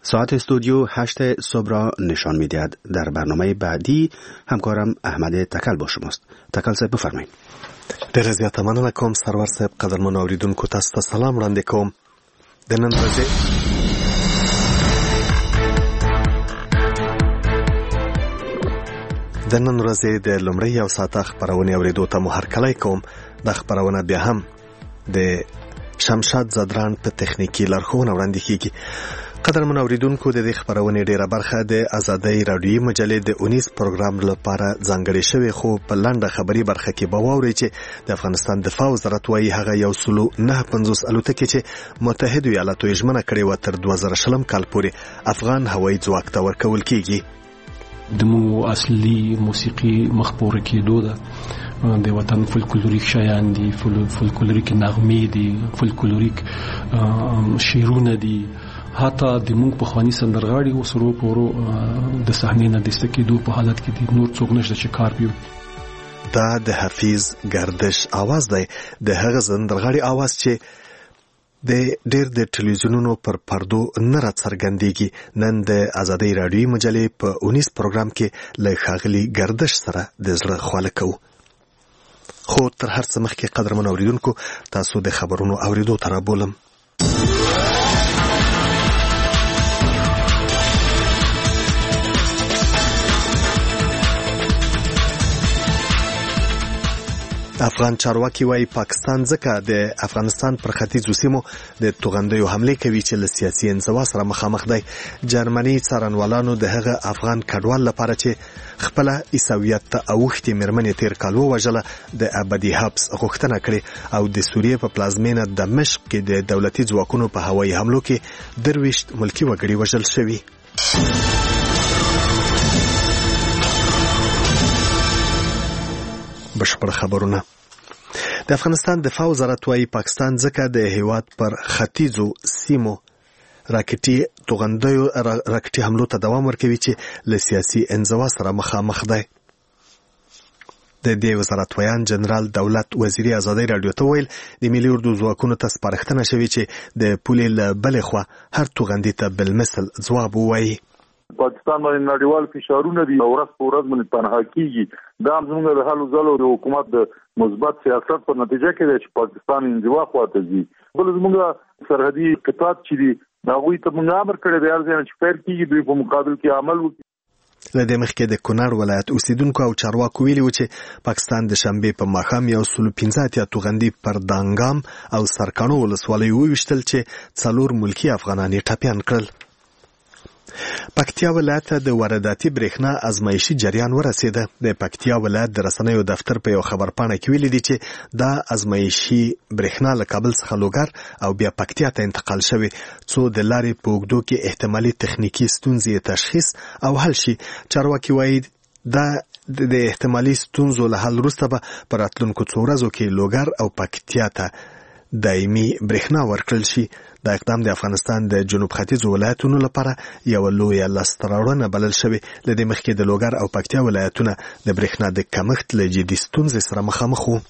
ساعت استودیو 8 صبح را نشان می‌دهد. در برنامه بعدی همکارم احمد تکل با شماست. تکل صاحب بفرمایید. ډېره زیاته مننه کوم سرور صاحب. قدرمنو اوریدونکو تاسو ته سلام وړاندې کوم. د نن ورځې د لومړۍ یو ساعته خپرونې اورېدو ته مو هرکلی کوم. دا خپرونه بیا هم د شمشاد زدران په تخنیکي لارښوونه وړاندې کیږي. قدرمنو اوریدونکو د دې خپرونې ډیره برخه د آزادۍ رادیویي مجلې د 19 پروګرام لپاره ځانګړې شوې، خو په لنډه خبري برخه کې به واورئ چې د افغانستان دفاع وزارت وايي هغه 159 الوتکې چې متحده ایالاتو یې ژمنه کړې وه تر 2020 کال پورې افغان هوایي ځواک ته ورکول کیږي. د مو اصلي موسیقي مخپوره کېدو ده، د وطن فولکلوریک شایان دي، فولکلوریک نغمې دي، فولکلوریک شعرونه دي، حتی د مونږ په خواني سندرغاړي وسرو پورو د صحنې نه د استکیدو په حالت کې دي، نور څوک نشته چې کار پیو. دا د حفیظ گردش आवाज دی، د هغه سندرغاړي आवाज چې د ډېر د ټلویزیونونو پر پردو نه راڅرګندېږي. نن د آزادۍ رادیویي مجلې په 19 پروګرام کې له ښاغلي گردش سره د زړه خواله کوو. خو تر هر څه مخکې قدرمنو اوریدونکو تاسو د خبرونو اوریدو ته رابولم. افغان چارواکي وايي پاکستان ځکه د افغانستان پر ختیځو سیمو د توغندیو حملې کوي چې له سیاسي انزوا سره مخامخ دی. جرمني څارنوالانو د هغه افغان کډوال لپاره چې خپله عیسویت ته اوښتې مېرمنې تیر کال ووژله د ابدي حبس غوښتنه کړې او د سوریې په پلازمینه دمشق کې د دولتي ځواکونو په هوایي حملو کې 23 ملکي وګړي وژل شوي. بشپړ خبرونه. د افغانستان دفاع وزارت وايي پاکستان ځکه د هیواد پر ختیځو سیمو راکټي حملو ته دوام ورکوي چې له سیاسي انزوا سره مخامخ دی. د دې وزارت ویان جنرال دولت وزیري آزادۍ رادیو ته ویل د ملي اردو ځواکونو ته سپارښتنه شوې چې د پولې له بلې خوا هر توغندي ته بالمثل ځواب ووایي. پاکستان باندې نړیوال فشارونه دي او ورځ په ورځ باندې تنها کیږي. دا زموږ د حل ځلو د حکومت د مثبت سیاست په نتیجه کې دی چې پاکستان انزوا خواته ځي. بل زموږ سرحدي قطاعات چې دي هغوی ته موږ امر کړی دی ارزانه چې پیل کیږي دوی په مقابل کې عمل وکړي. له دې مخکې د کونړ ولایت اوسیدونکو او چارواکو ویلي و چې پاکستان د شنبې په ماښام 115 توغندي پر دانګام او سرکانو ولسوالیو وویشتل چې 4 ملکي افغانان یې ټپیان کړل. پکتیا ولایت د وارداتي برېښنا ازمایشي جریان ورسېده. د پکتیا ولایت د رسنیو دفتر په یو خبرپاڼه کې ویلي دي چې دا ازمایشي برېښنا له کابل څخه لوګر او بیا پکتیا ته انتقال شوی څو د لارې په اوږدو کې احتمالي تخنیکي ستونزې تشخیص او حل شي. چارواکي وایي دا د احتمالي ستونزو له حل وروسته به په راتلونکو څو ورځو کې لوګر او پکتیا ته دایمي برېښنا ورکړل شي. دا اقدام د افغانستان د جنوب ختیځو ولایتونو لپاره یو لویه لاسته راوړنه بلل شوې. له دې مخکې د لوګر او پکتیا ولایتونه د برېښنا د کمښت له جدي ستونزې سره مخامخ وو.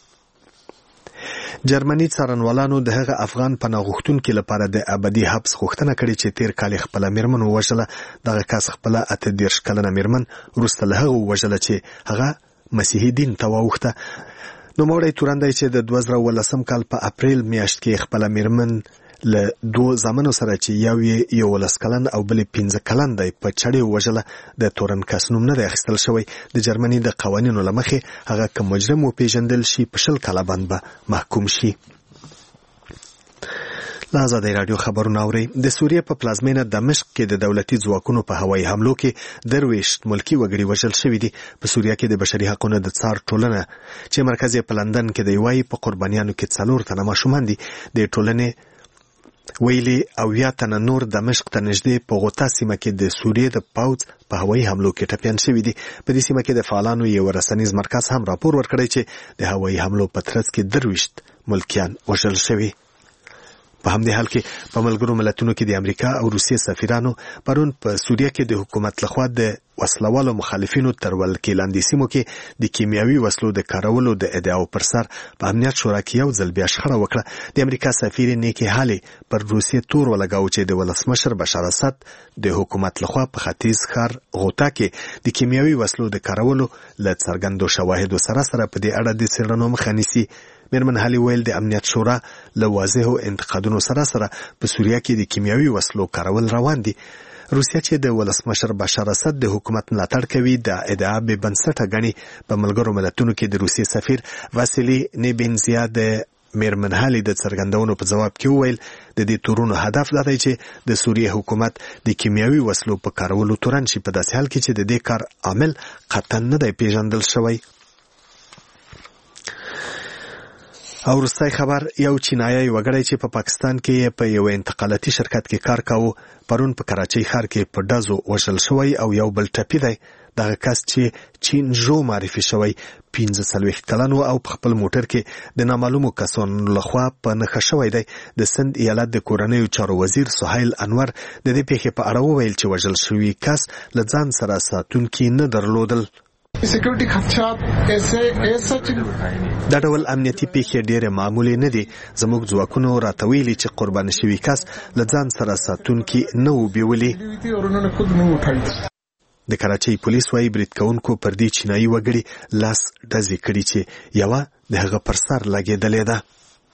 جرمني څارنوالانو د هغه افغان پناه غوښتونکي لپاره د ابدي حبس غوښتنه کړې چې تیر کال خپله مېرمن ووژله. دغه کس خپله 38 کلنه مېرمن وروسته له هغه ووژله چې هغه مسیحي دین ته واوښته. نوموړی تورن دی چې د 2019 کال په اپریل میاشت کې خپله مېرمن له 2 زامنو سره چې یو یې 11 کلن او بل 15 کلن دی په چړې وژله. د تورن کس نوم نه دی اخیستل شوی. د جرمني د قوانینو له مخې هغه که مجرم وپېژندل شي په 20 کاله باندې به محکوم شي. له آزادۍ راډیو خبرونه اورئ. د سوریې په پلازمینه دمشق کې د دولتي ځواکونو په هوایي حملو کې 23 ملکي وګړي وژل شوي دي. په سوریه کې د بشري حقونو د څار ټولنه چې مرکز یې په لندن کې دی وايي په قربانیانو کې 4 تنه ماشومان دي. د ټولنې ویلي 80 تنه نور دمشق ته نږدې په غوطه سیمه کې د سوریې د پوځ په هوایي حملو کې ټپیان شوي دي. په دې سیمه کې د فعالانو یو رسنیز مرکز هم راپور ورکړی چې د هوایي حملو په ترڅ کې 23 ملکیان وژل شوي. په همدې حال کې په ملګرو ملتونو کې د امریکا او روسیې سفیرانو پرون په سوریه کې د حکومت لخوا د وسلوالو مخالفینو تر ولکې لاندې سیمو کې د کیمیاوي وسلو د کارولو د ادعاو پر سر په امنیت شورا کې یو ځل بیا شخړه وکړه. د امریکا سفیر نیکی هالي پر روسیې تور ولګاو چې د ولسمشر بشار اسد د حکومت لخوا په ختیځ ښار غوطه کې د کیمیاوي وسلو د کارولو له څرګندو شواهدو سره په دې اړه د څېړنو مخه نیسي. میرمن هالي ویل د امنیت شورا له واضحو انتقادونو سره په سوریه کې د کیمیاوي وسلو کارول روان دي. روسیه چې د ولسمشر بشار اسد د حکومت ملاتړ کوي د ادعا به بنسټه غني. په ملګرو ملتونو کې د روسیې سفیر واسیلی نیبنزیا د میرمن هالي د څرګندونو په جواب کې وویل د دې تورونو هدف دا دی چې د سوریه حکومت د کیمیاوي وسلو په کارولو تورن شي، په داسې حال کې چې د دې کار عامل قطعا نه دی پیژندل شوی. او وروستی خبر، یو چینایي وګړی چې په پاکستان کې په یو انتقالاتي شرکت کې کار کاوه پرون په کراچۍ ښار کې په ډزو وژل شوی او یو بل ټپي دی. دغه کس چې چین جو معرفي شوی 45 کلن او په خپل موټر کې د نامعلومو کسانو لخوا په نښه شوی دی. د سند ایالت د کورنیو چارو وزیر سهیل انور د دې پیښې په اړه وویل چې وژل شوی کس له ځان سره ساتونکي نه درلودل. سکیورټي خدشات ایسه دا ډول امنیتي پیښې ډېرې معمولي نه دي. زموږ ځواکونو راته ویلي چې قرباني شوي کس له ځان سره ساتونکي نه و بیولي. د کراچۍ پولیس وايي برید کوونکو پر دې چینایي وګړي لاس ډزې کړي چې یوه د هغه پر سر لګېدلې ده.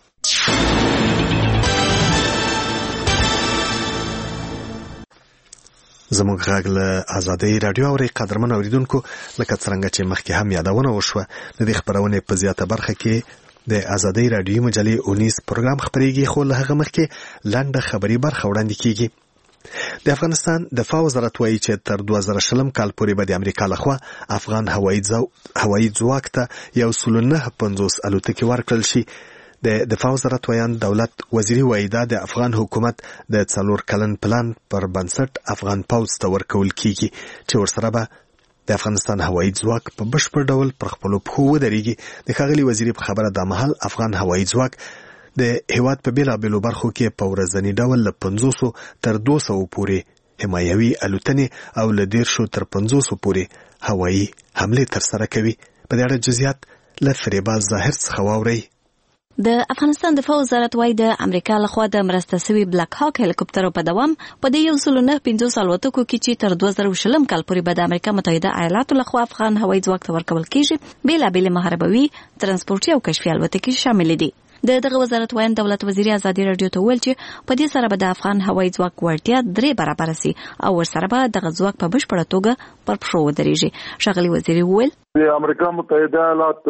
زموږ غږ له ازادۍ راډیو اوري. قدرمن اوریدونکو، لکه څرنګه چې مخکې هم یادونه وشوه، د دې خپرونې په زیاته برخه کې د ازادۍ راډیو مجلې اونیز پروګرام خپرېږي، خو له هغه مخکې لنډه خبري برخه وړاندې کیږي. د افغانستان دفاع وزارت وایي چې تر 2020 کال پورې به د امریکا لخوا افغان هوایي ځواک ته 1.950 الوتکې ورکړل شي. د دفاع وزارت ویان دولت وزیری وایي دا د افغان حکومت د 4 کلن پلان پر بنسټ افغان پوځ ته ورکول کیږي چې ورسره به د افغانستان هوایي ځواک په بشپړ ډول پر خپلو پښو ودرېږي. د ښاغلي وزیري په خبره دا مهال افغان هوایي ځواک د هیواد په بیلابیلو برخو کې په ورځني ډول له 500 تر 200 پورې حمایوي الوتنې او له 150 تر 500 پورې هوایي حملې ترسره کوي. په دې اړه جزئیات له فریبا ظاهر څخه واورئ. د افغانستان دفاع وزارت وايي د امریکا لخوا د مرسته شوی بلاک هاک هلیکوپټرو په دوام په دې 1.950 الوتکو کې چې تر 2020 کال پورې به د امریکا متحده ایالاتو لخوا افغان هوایي ځواک ته ورکول کیږي بیلابېل محاربوي، ترانسپورتي او کشفي الوتکې شامل دي. دغه وزارت وایي دولت وزیر ازادي رادیو ته ویل چې په دې سره به د افغان هوایي ځواک وړتیا 3 برابر سي او ورسره به دغه ځواک په بشپړه توګه پر پښو ودرېږي. ښاغلي وزیر ویل د امریکا متحده ایالات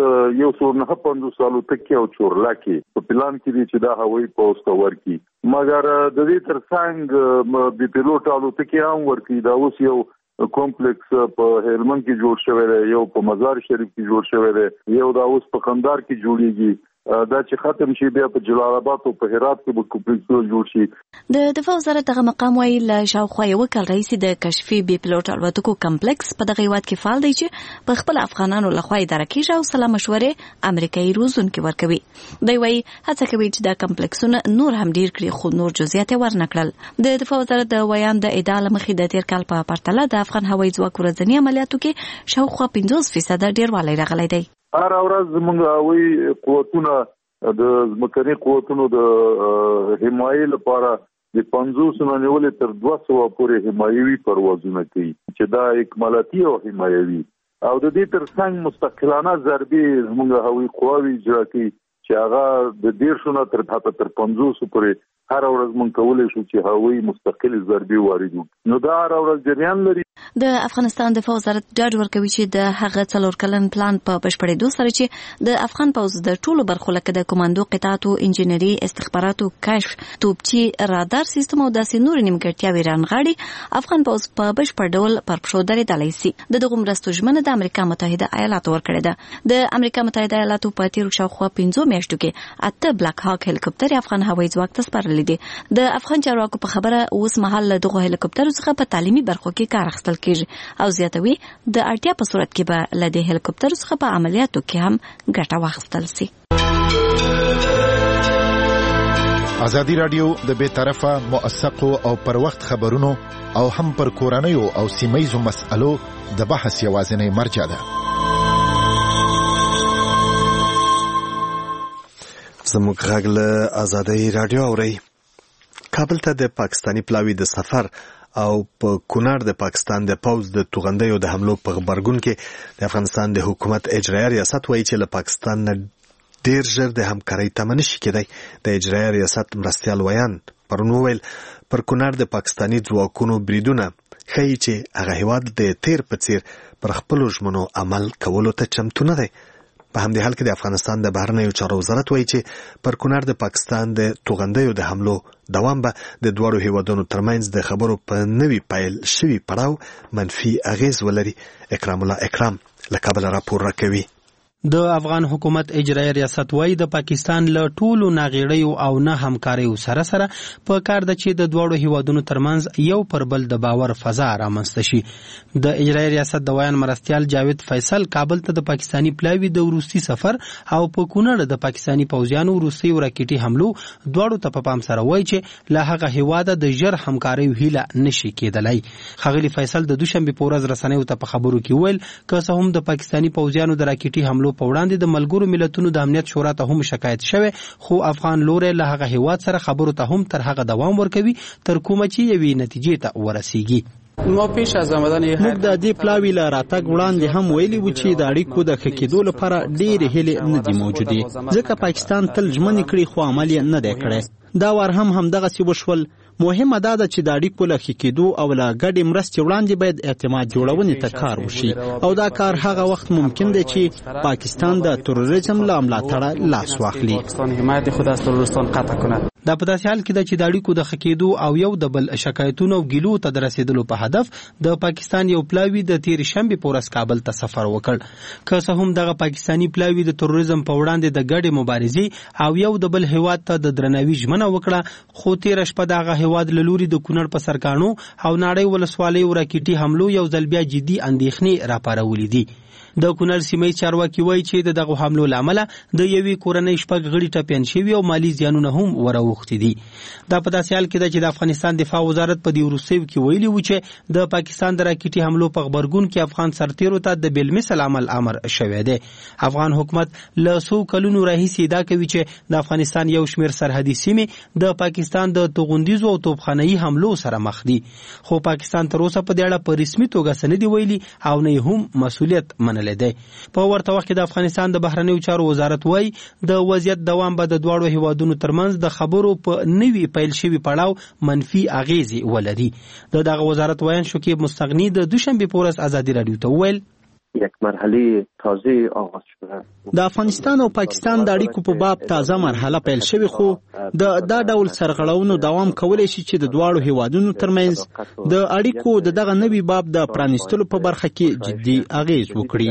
1.950 الوتکې او چورلکې په پلان کې دي چې دا هوایي پوځ ته ورکړي، مګر د دې ترڅنګ د پیلوټ الوتکې هم ورکړي. دا اوس یو کومپلیکس په هلمند کې جوړ شوی دی، یو په مزار شریف کې جوړ شوی دی، یو دا اوس په قندهار کې جوړیږي. دا چې ختم شي بیا په جلال آباد او په هرات کې به کومپلیکس جوړ شي. د دفاع وزارت دغه مقام وايي له شاوخوا یو کال رئیس د کشفي بي پلوټ الوتکو کمپلیکس په دغه هیواد کې فعال دی چې په خپل افغانانو لخوا اداره کیږي او سلا مشورې امریکایي روزونکو ورکوي. دوی وايي هڅه کوي چې دا کمپلیکسونه نور هم ډیر کړي، خو نور جزئیات ورنکړل. د دفاع وزارت د ویان د ادعا لمخې د تیر کال په پرتله د افغان هوایي ځواک ورځنی عملیاتو کې شاوخوا 50% ډیروالی راغلی دی. هر ورځ زموږ هوایي قوتونه د ځمکني قوتونو د حمایې لپاره د 500 نه نیولې تر 200 پورې حمایوي پروازونه کوي چې دا اکمالاتي او حمایوي او د دې ترڅنګ مستقلانه ضربې زموږ هوایي قواوې اجرا کوي چې هغه د 150 نه تر 500 پورې هر ورځ مونږ کولای شو چې هوایي مستقل ضربې واردو. نو دا هر ورځ جریان لري. د افغانستان دفاع وزارت ډاډ ورکوي چې د هغه 4 کلن پلان په بشپړېدو سره چې د افغان پوځ د ټولو برخو لکه د کمانډو قطعاتو، انجنیري، استخباراتو، کشف، توپچي، رادار سیستم او داسې نور نیمګړتیاوې رانغاړي، افغان پوځ په بشپړ ډول پر پښو درېدلی سي. دغه مرستو ژمنه د امریکا متحده ایالاتو ورکړې ده. د امریکا متحده ایالاتو په تیرو شاوخوا 15 میاشتو کې 8 بلاک هاک هلیکوپټر افغان هوایي ځواک ته سپارلي دي. د افغان چارواکو په خبره اوس مهال له دغه هلیکوپټرو څخه په تعلیمي برخو کې کار اخیستل کیږي او زیاتوي د اړتیا په صورت کې به له دې هلیکوپټرو څخه په عملیاتو کې هم ګټه واخیستل شي. ازادي رادیو د بیطرفه موثقو او پر وخت خبرونو او هم پر کورنیو او سیمایزو مسألو د بحث یوازینی مرجع ده. زموږ غږ له ازادي رادیو اوري. کابل ته د پاکستانی پلاوی د سفر او په کونړ د پاکستان د پوز د توغندیو د حملو په خبرګون کې د افغانستان د حکومت اجرایي ریاست وایي چې له پاکستان نه ډیر ژر د همکارۍ تمه نشي کېدی. د اجرایي ریاست مرستیال ویان پرون وویل پر کونړ د پاکستانی ځواکونو بریدونه ښیي چې هغه هیواد د تیر په څیر پر خپلو ژمنو عمل کولو ته چمتو نه دی. په همدې حال کې د افغانستان د بهرنیو چارو وزارت وایي چې پر کونړ د پاکستان د توغندیو د حملو دوام به د دواړو هیوادونو ترمنځ د خبرو په نوي پیل شوي پړاو منفي اغیز ولري. اکرام الله اکرام له کابل راپور راکوي. د افغان حکومت اجرایي ریاست وايي د پاکستان له ټولو ناغېړیو او نه همکاریو سره په کار ده چې د دواړو هیوادونو ترمنځ یو پر بل د باور فضا رامنځته شي. د اجرایي ریاست د ویان مرستیال جاوید فیصل کابل ته د پاکستانی پلاوی د وروستي سفر او په کونړ د پاکستانی پوځیانو روسي راکټي حملو دواړو ته په پام سره وایي چې له هغه هیواده د ژر همکاریو هیله نشي کېدلی. ښاغلي فیصل د دوشنبه په ورځ رسنیو ته په خبرو کې ویل که څه هم د پاکستانی پوځیانو د راکټي حملو په وړاندې د ملګرو ملتونو د امنیت شورا ته هم شکایت شوه، خو افغان لوري له هغه هیواد سره خبرو ته هم تر هغه دوام ورکوي تر کومه چې یوې نتیجې ته ورسیږي. موږ د دې پلاوی له راتګ وړاندې هم ویلي و چې د اړیکو د ښه کېدو لپاره ډېرې هیلې نه دي موجودې، ځکه پاکستان تل ژمنې کړې خو عمل یې نه دی کړی. دا وار هم همدغسې وشول. مهمه دا ده چې د اړیکو له ښه کېدو او له ګډې مرستې وړاندې باید اعتماد جوړونې ته کار وشي او دا کار هغه وخت ممکن دی چې پاکستان د تروریزم له ملاتړه لاس واخلي. دا په داسې حال کې ده چې د اړیکو د ښه کېدو او یو د بل شکایتونو او ګیلو ته د رسېدلو په هدف د پاکستان یو پلاوی د تېرې شنبې په ورځ کابل ته سفر وکړ. که څه هم دغه پاکستانی پلاوی د تروریزم په وړاندې د ګډې مبارزې او یو د بل هیواد ته د درناوي ژمنه وکړه، خو تېره شپه دغه هیواد له لوري د کونړ په سرکاڼو او ناړۍ ولسوالیو راکټي حملو یو ځل بیا جدي اندېښنې راپارولې دي. د کونړ سیمې چارواکي وایي چې دغه حملو لامل د یوې کورنۍ شپږ غړي ټپیان شوي او مالی زیانونه هم وراوښتي دي. دا په داسې حال کې ده چې د افغانستان دفاع وزارت په دې وروستیو کې ویلي و چې د پاکستان د راکټي حملو په خبرګون کې افغان سرتیرو ته د بالمثل عمل امر شوی دی. افغان حکومت له څو کلونو راهیسې ادعا کوي چې د افغانستان یو شمېر سرحدي سیمې د پاکستان د توغندیزو او توپخانه‌يي حملو سره مخ دي، خو پاکستان تر اوسه په دې اړه په رسمي توګه څه نه دي ویلي او نه هم مسؤلیت منلی دی. په ورته وخت کې د افغانستان د بهرنیو چارو وزارت وایي د وضعیت دوام به د دواړو هیوادونو ترمنځ د خبرو په نوي پیل شوي پړاو منفي اغیزې ولري. دغه وزارت ویان شکیب مستغنی د دوشنبه په ورځ ازادي رادیو ته ویل یک مرحله تازه آغاز شده. د افغانستان او پاکستان د اړیکو په باب تازه مرحله پیل شوې، خو دا ډول سرغړونو دوام کولی شي چې د دواړو هیوادونو ترمنځ د اړیکو دغه نوي باب د پرانیستلو په برخه کې جدي اغیز وکړي.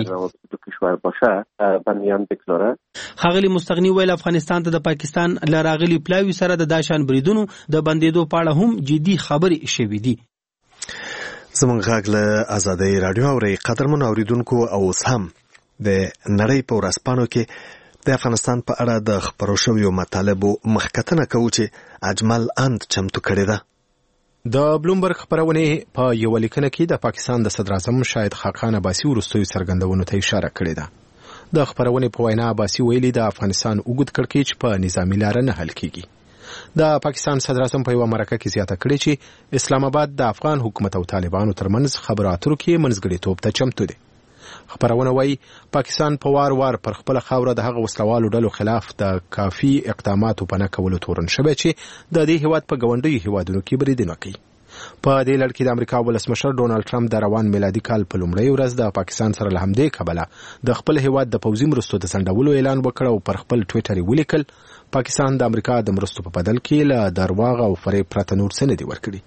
ښاغلي مستغنی ویل افغانستان ته د پاکستان له راغلي پلاوي سره د داشان بریدونو د بندېدو په اړه هم جدي خبرې شوې دي. زمونږ غږ له ازادي رادیو اوري. قدرمن اوریدونکو او هم د نړۍ په ورځپاڼو کې د افغانستان په اړه د خبرو شویو مطالبو مخکتنه کوو چې اجمل اند چمتو کړی ده. د بلومبرګ خبرونه په یو لیکنه کې د پاکستان د صدر اعظم شاهد خاقان عباسي وروستیو څرګندونو ته اشاره کړې ده. د خبرونه په وینا عباسي ویلي د افغانستان اوږد کړکېچ په نظامی لار نه حل کیږي. د پاکستان صدر اعظم په یو مرکه کې زیاته کړې چې اسلام آباد د افغان حکومت او طالبانو ترمنځ خبرو اترو کې منځګړیتوب ته چمتو دی. خبرونه وايي پاکستان په وار پر خپل خاوره د هغه وسلوالو ډلو خلاف د کافي اقداماتو په نه کولو تورن شوی چې د دې هیواد په ګاونډیو هیوادونو کې بریدونه کوي. په دې لړ کې د امریکا ولسمشر ډونالد ټرمپ د روان میلادي کال په لومړۍ ورځ د پاکستان سره له همدې کبله د خپل هیواد د پوځي مرستو د سندولو اعلان وکړ او پر خپل ټویټر ولیکل پاکستان د امریکا د مرستو په بدل کې له درواغ او فریب پرته نور څه نه دی ورکړي.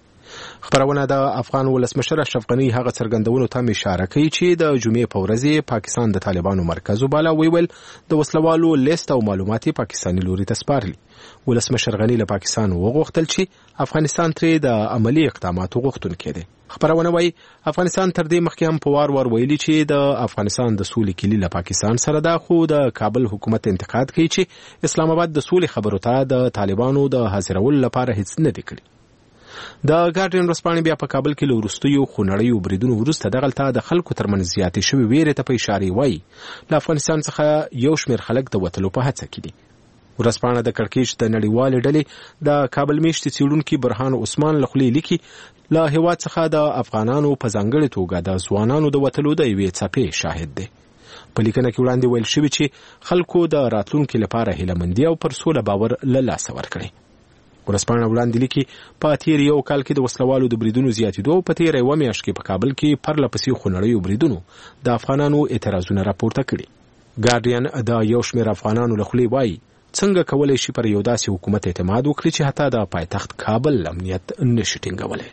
خبرونه د افغان ولسمشر اشرف غنی هغه څرګندونو ته اشاره کوي چې د جمعې په ورځ پاکستان د طالبانو مرکز وباله ویل د وسلوالو لیست او معلوماتي پاکستاني لوري ته سپارلي. ولسمشر غنی له پاکستان وغوښتل چې افغانستان ترې د عملی اقداماتو غوښتونکی دی. خبرونه وايي افغانستان تر دې مخکې هم په وار ویلي چې د افغانستان د سولې کلی له پاکستان سره ده، خو د کابل حکومت انتقاد کوي چې اسلام آباد د سولې خبرو ته د طالبانو د حاضرولو لپاره هیڅ نه دی کړی. د ګارډین ورځپاڼې بیا په کابل کې له وروستیو خونړیو بریدونو وروسته دغلته د خلکو ترمنځ زیاتې شوې ویرې ته په اشاره وایي له افغانستان څخه یو شمېر خلک د وتلو په هڅه کې دي. ورځپاڼه د کړکېچ د نړیوالې ډلې د کابل میشتې څېړونکي برهان عثمان له خولې لیکي له هېواد څخه د افغانانو په ځانګړې توګه د ځوانانو د وتلو د یوې څپې شاهد دی. په لیکنه کې وړاندې ویل شوي چې خلکو د راتلونکي لپاره هیلهمندي او پر سوله باور له لاسه ورکړی. ورځپاڼه وړاندې لیکي په تیر یو کال کې د وسلوالو د بریدونو زیاتېدو او په تېره یوه میاشت کې په کابل کې پرله پسې خونړیو بریدونو د افغانانو اعتراضونه راپورته کړي. ګارډین د یو شمېر افغانانو له خولې وایي څنګه کولی شي پر یو داسې حکومت اعتماد وکړي چې حتی د پایتخت کابل امنیت نشي ټینګولی.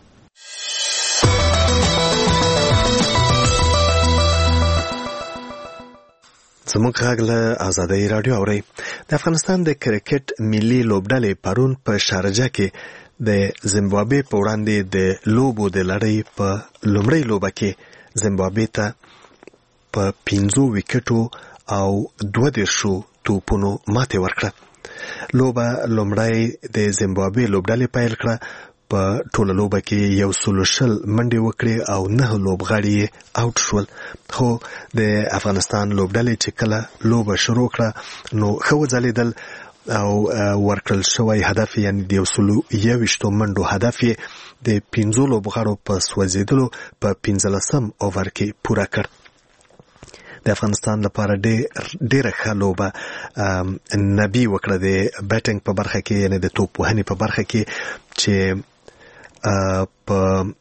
زموږ غږ له آزادۍ راډیو اورئ. د افغانستان د کرکټ ملي لوبډلې پرون په شارجه کې د زیمبابوې په وړاندې د لوبو د لړۍ په لومړۍ لوبه کې زیمبابوې ته په 15 وکټو او 32 توپونو ماتې ورکړه. لوبه لومړی د زیمبابوې لوبډلې پیل کړه. په ټوله لوبه کې 120 منډې وکړې او 9 لوبغاړي یې آوټ شول. خو د افغانستان لوبډلې چې کله لوبه شروع کړه نو ښه وځلېدل او ورکړل شوی هدف یعنې د 121 منډو هدف یې د 15 لوبغاړو په سوځېدلو په 15 اوور کې پوره کړ. د افغانستان لپاره ډېره ښه لوبه نبی وکړه د بیټینګ په برخه کې، یعنې د توپ وهنې په برخه کې چې په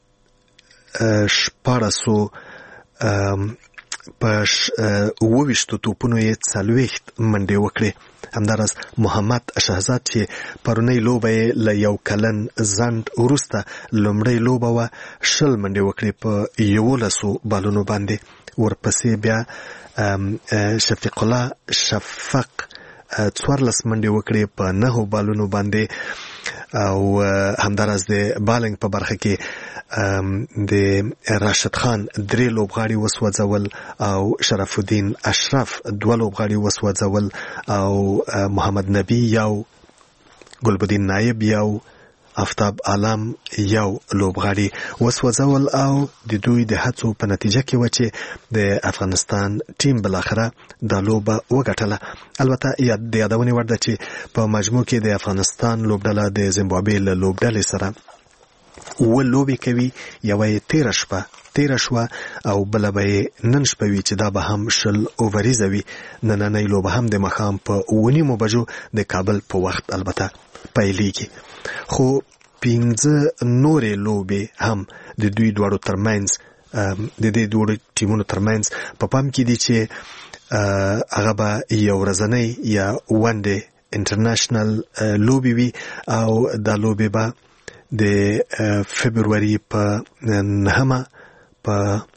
24 توپونو یې 40 منډې وکړې. همداراز محمد شهزاد چې پرونۍ لوبه یې له یو کلن ځنډ وروسته لومړۍ لوبه وه 20 منډې وکړې په 11 بالونو باندې. ورپسې بیا شفیق الله شفق 14 منډې وکړې په 9 بالونو باندې. او همداراز د بالنګ په برخه کې د راشد خان 3 لوبغاړي وسوځول او شرف الدین اشرف 2 لوبغاړي وسوځول او محمد نبی یو، ګلبدین نایب یو، آفتاب عالم یو لوبغاړي وسوځول او د دوی د هڅو په نتیجه کې و چې د افغانستان ټیم بلاخره د لوبه وګټله. البته د یادونې وړ ده چې په مجموع کې د افغانستان لوبډله د زیمبابوې له لوبډلې سره 7 لوبې کوي. یوه یې تېره شوه او بله به یې نن شپه وي چې دا به هم 20 اووریزه وي. نننۍ لوبه هم د ماښام په 9 بجو د کابل په وخت البته پیلیږي. خو 15 نورې لوبې هم د دوی دواړو ترمنځ د دې دوه ټیمونو ترمنځ په پام کې دي چې هغه به یو ورځنۍ یا ون ډے انټرنیشنل لوبې وي او دا لوبې به د فبروري په 9 په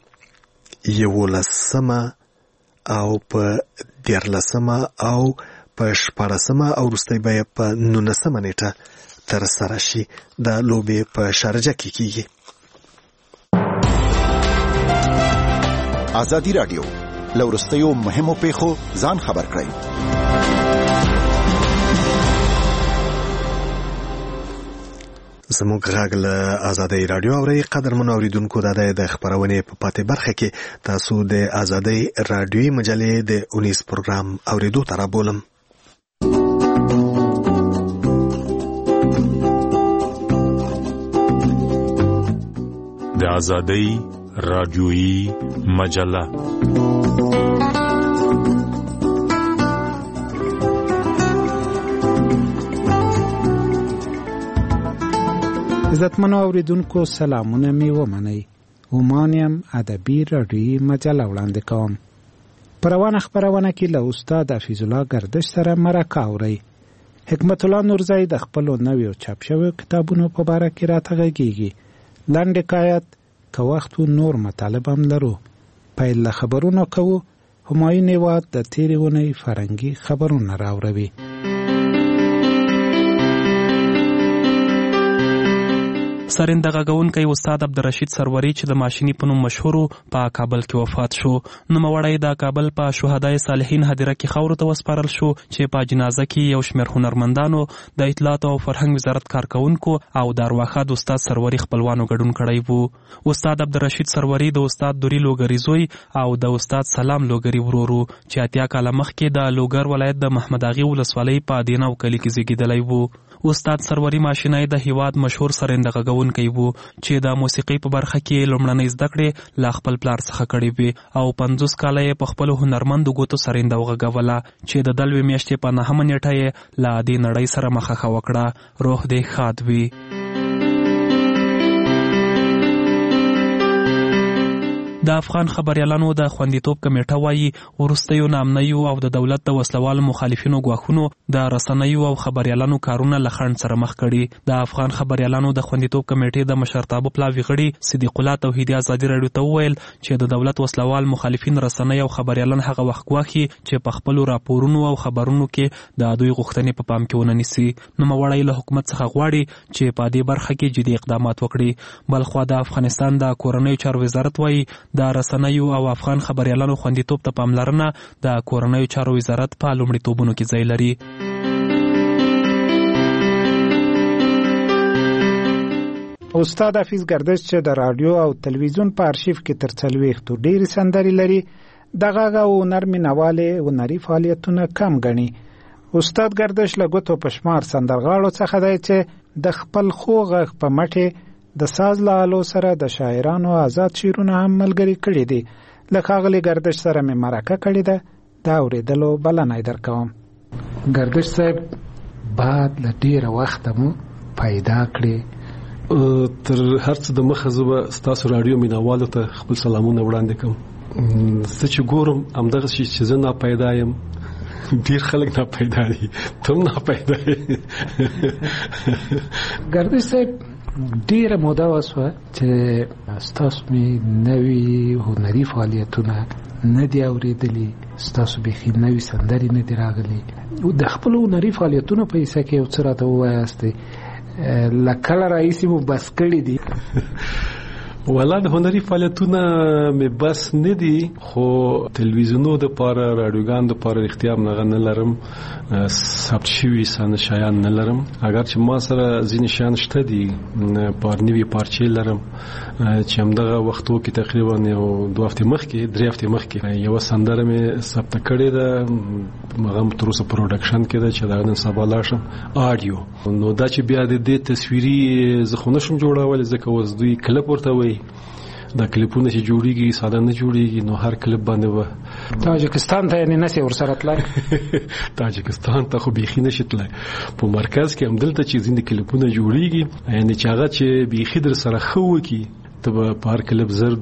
11 او په 13 او په 14 او وروستی به په 19 نیټه تر سره شي. دا لوبې په شارجه کې کیږي. ازادي رادیو له وروستیو مهمو پیښو ځان خبر کړئ. زموږ غږ له ازادۍ رادیو اورئ. قدرمنو اوریدونکو دا د خبرونې په پاتې برخه کې تاسو د ازادۍ رادیوي مجلې د 19 پروګرام اوریدو ته رابولم. د ازادۍ رادیوي مجله عزتمنو اوریدونکو سلامونه می ومنئ. اومانیم ادبي رادیوي مجله وړاندې کوم. پروانه خبرونه کې له استاد حفیظ الله گردش سره مرکه اورئ. حکمت الله نورزی د خپل نویو چاپ شویو کتابونو په اړه کې راته غږیږي. لنډ حکایت که وخت نور مطالب هم لرو. پیل له خبرونو کوو. همایون هیواد د تیرې اونۍ فرهنګي خبرونه راوړوي. سرنده غږونکی استاد عبدالرشید سروری چې د ماشینی په نوم مشهور په کابل کې وفات شو. نوموړی د کابل په شهدای صالحین هدیره کې خاورو ته وسپارل شو چې په جنازه کې یو شمېر هنرمندانو، د اطلاعات او فرهنګ وزارت کارکونکو او د ارواښاد استاد سروری خپلوانو ګډون کړی وو. استاد عبدالرشید سروری د استاد دوری لوګری زوی او د استاد سلام لوګری ورورو چې 80 کاله مخکې د لوګر ولایت د محمد اغي ولسوالۍ په دیناو کلی کې زیږیدلی وو. استاد سروری ماشینای د هیواد مشهور سرنده غږونکی وو چې د موسیقۍ په برخه کې لومړنۍ زده کړې له خپل پلار څخه کړې وې او 50 کاله یې په خپلو هنرمندو ګوتو سرنده وغږوله چې د دلوي میاشتې په 9 نیټه یې له دې نړۍ سره مخه وکړه. روح دې ښاد وي. د افغان خبريالانو د خوندیتوب کمیټه وایي وروستیو نامنیو او د دولت د وسلوالو مخالفینو ګواښونو د رسنیو او خبريالانو کارونه له خنډ سره مخ کړي. د افغان خبريالانو د خوندیتوب کمیټې د مشرتابه پلاوي غړي صدیق الله توحیدی ازادي راډیو ته وویل چې د دولت وسلوال مخالفین رسنۍ او خبريالان هغه وخت ګواښي چې په خپل راپورونو او خبرونو کې د دوی غوښتنې په پام کې ونه نیسي. نوموړی له حکومت څخه غواړي چې په دې برخه کې جدي اقدامات وکړي. بلخوا د افغانستان د کورنیو چارو وزارت وایي د رسنیو او افغان خبريالانو خوندیتوب ته پاملرنه د کورنیو چارو وزارت په لومړیتوبونو کې ځای لري. استاد حفیظ گردش چې د رادیو او تلویزیون په ارشیف کې تر 40 ډېرې سندرې لري، د غږ او هنر مینوالې هنري فعالیتونه کم ګڼي. استاد گردش له ګوتو په شمار سندرغاړو څخه دی چې د خپل خو غږ په مټې د ساز له آلو سره د شاعرانو آزاد شعرونه هم ملګري کړي دي. له ښاغلي گردش سره مې مرکه کړې ده، دا اورېدلو بلنه یې درکوم. گردش صاحب، بعد له ډېره وخته مو پیدا کړې. تر هر څه د مخه زه به ستاسو راډیو مینوالو ته خپل سلامونه وړاندې کوم. زه چې ګورم همدغه شي چې زه ناپیدا یم، ډېر خلک ناپیدا دي، ته هم ناپیدا یې. گردش صاحب، ډیره موده وسوه چې ستاسو مې نوي هنري فعالیتونه نه دي اورېدلي، ستاسو بیخي نوي سندرې نه دي راغلي. د خپلو هنري فعالیتونو په حصه کې یو څه راته ووایاستئ، له کله راهیسې مو بس کړي دي؟ والا د هنري فعالیتونه مې بس نه دي، خو تلویزیونو د پاره، راډیوګان د پاره اختیار نه لرم، ثبت شوي شیان نه لرم. اگر چې ما سره ځینې شیان شته دي، نوي پارچې لرم چې همدغه وختو کې تقریبا یو 2 هفتې مخکې 3 هفتې مخکې یو سندره مې ثبت کړې ده، هغه تر اوسه پروډکشن کې ده چې دا نن سبا لاشم آډیو. نو دا چې بیا د دې تصویري زه خو نشم جوړولی، ځکه اوس دوی کلپ ورته وایي. دا کلیپونه چې جوړیږي ساده نه جوړیږي، نو هر کلیپ باندې و تاجکستان ته یعنی نسی ورسره تلای. تاجکستان ته خو بیخي نشي تلای، په مرکز کې همدلته چې ځینې کلیپونه جوړیږي، یعنی چې هغه چې بیخي در سره خو وکي ته په هر کلیپ زر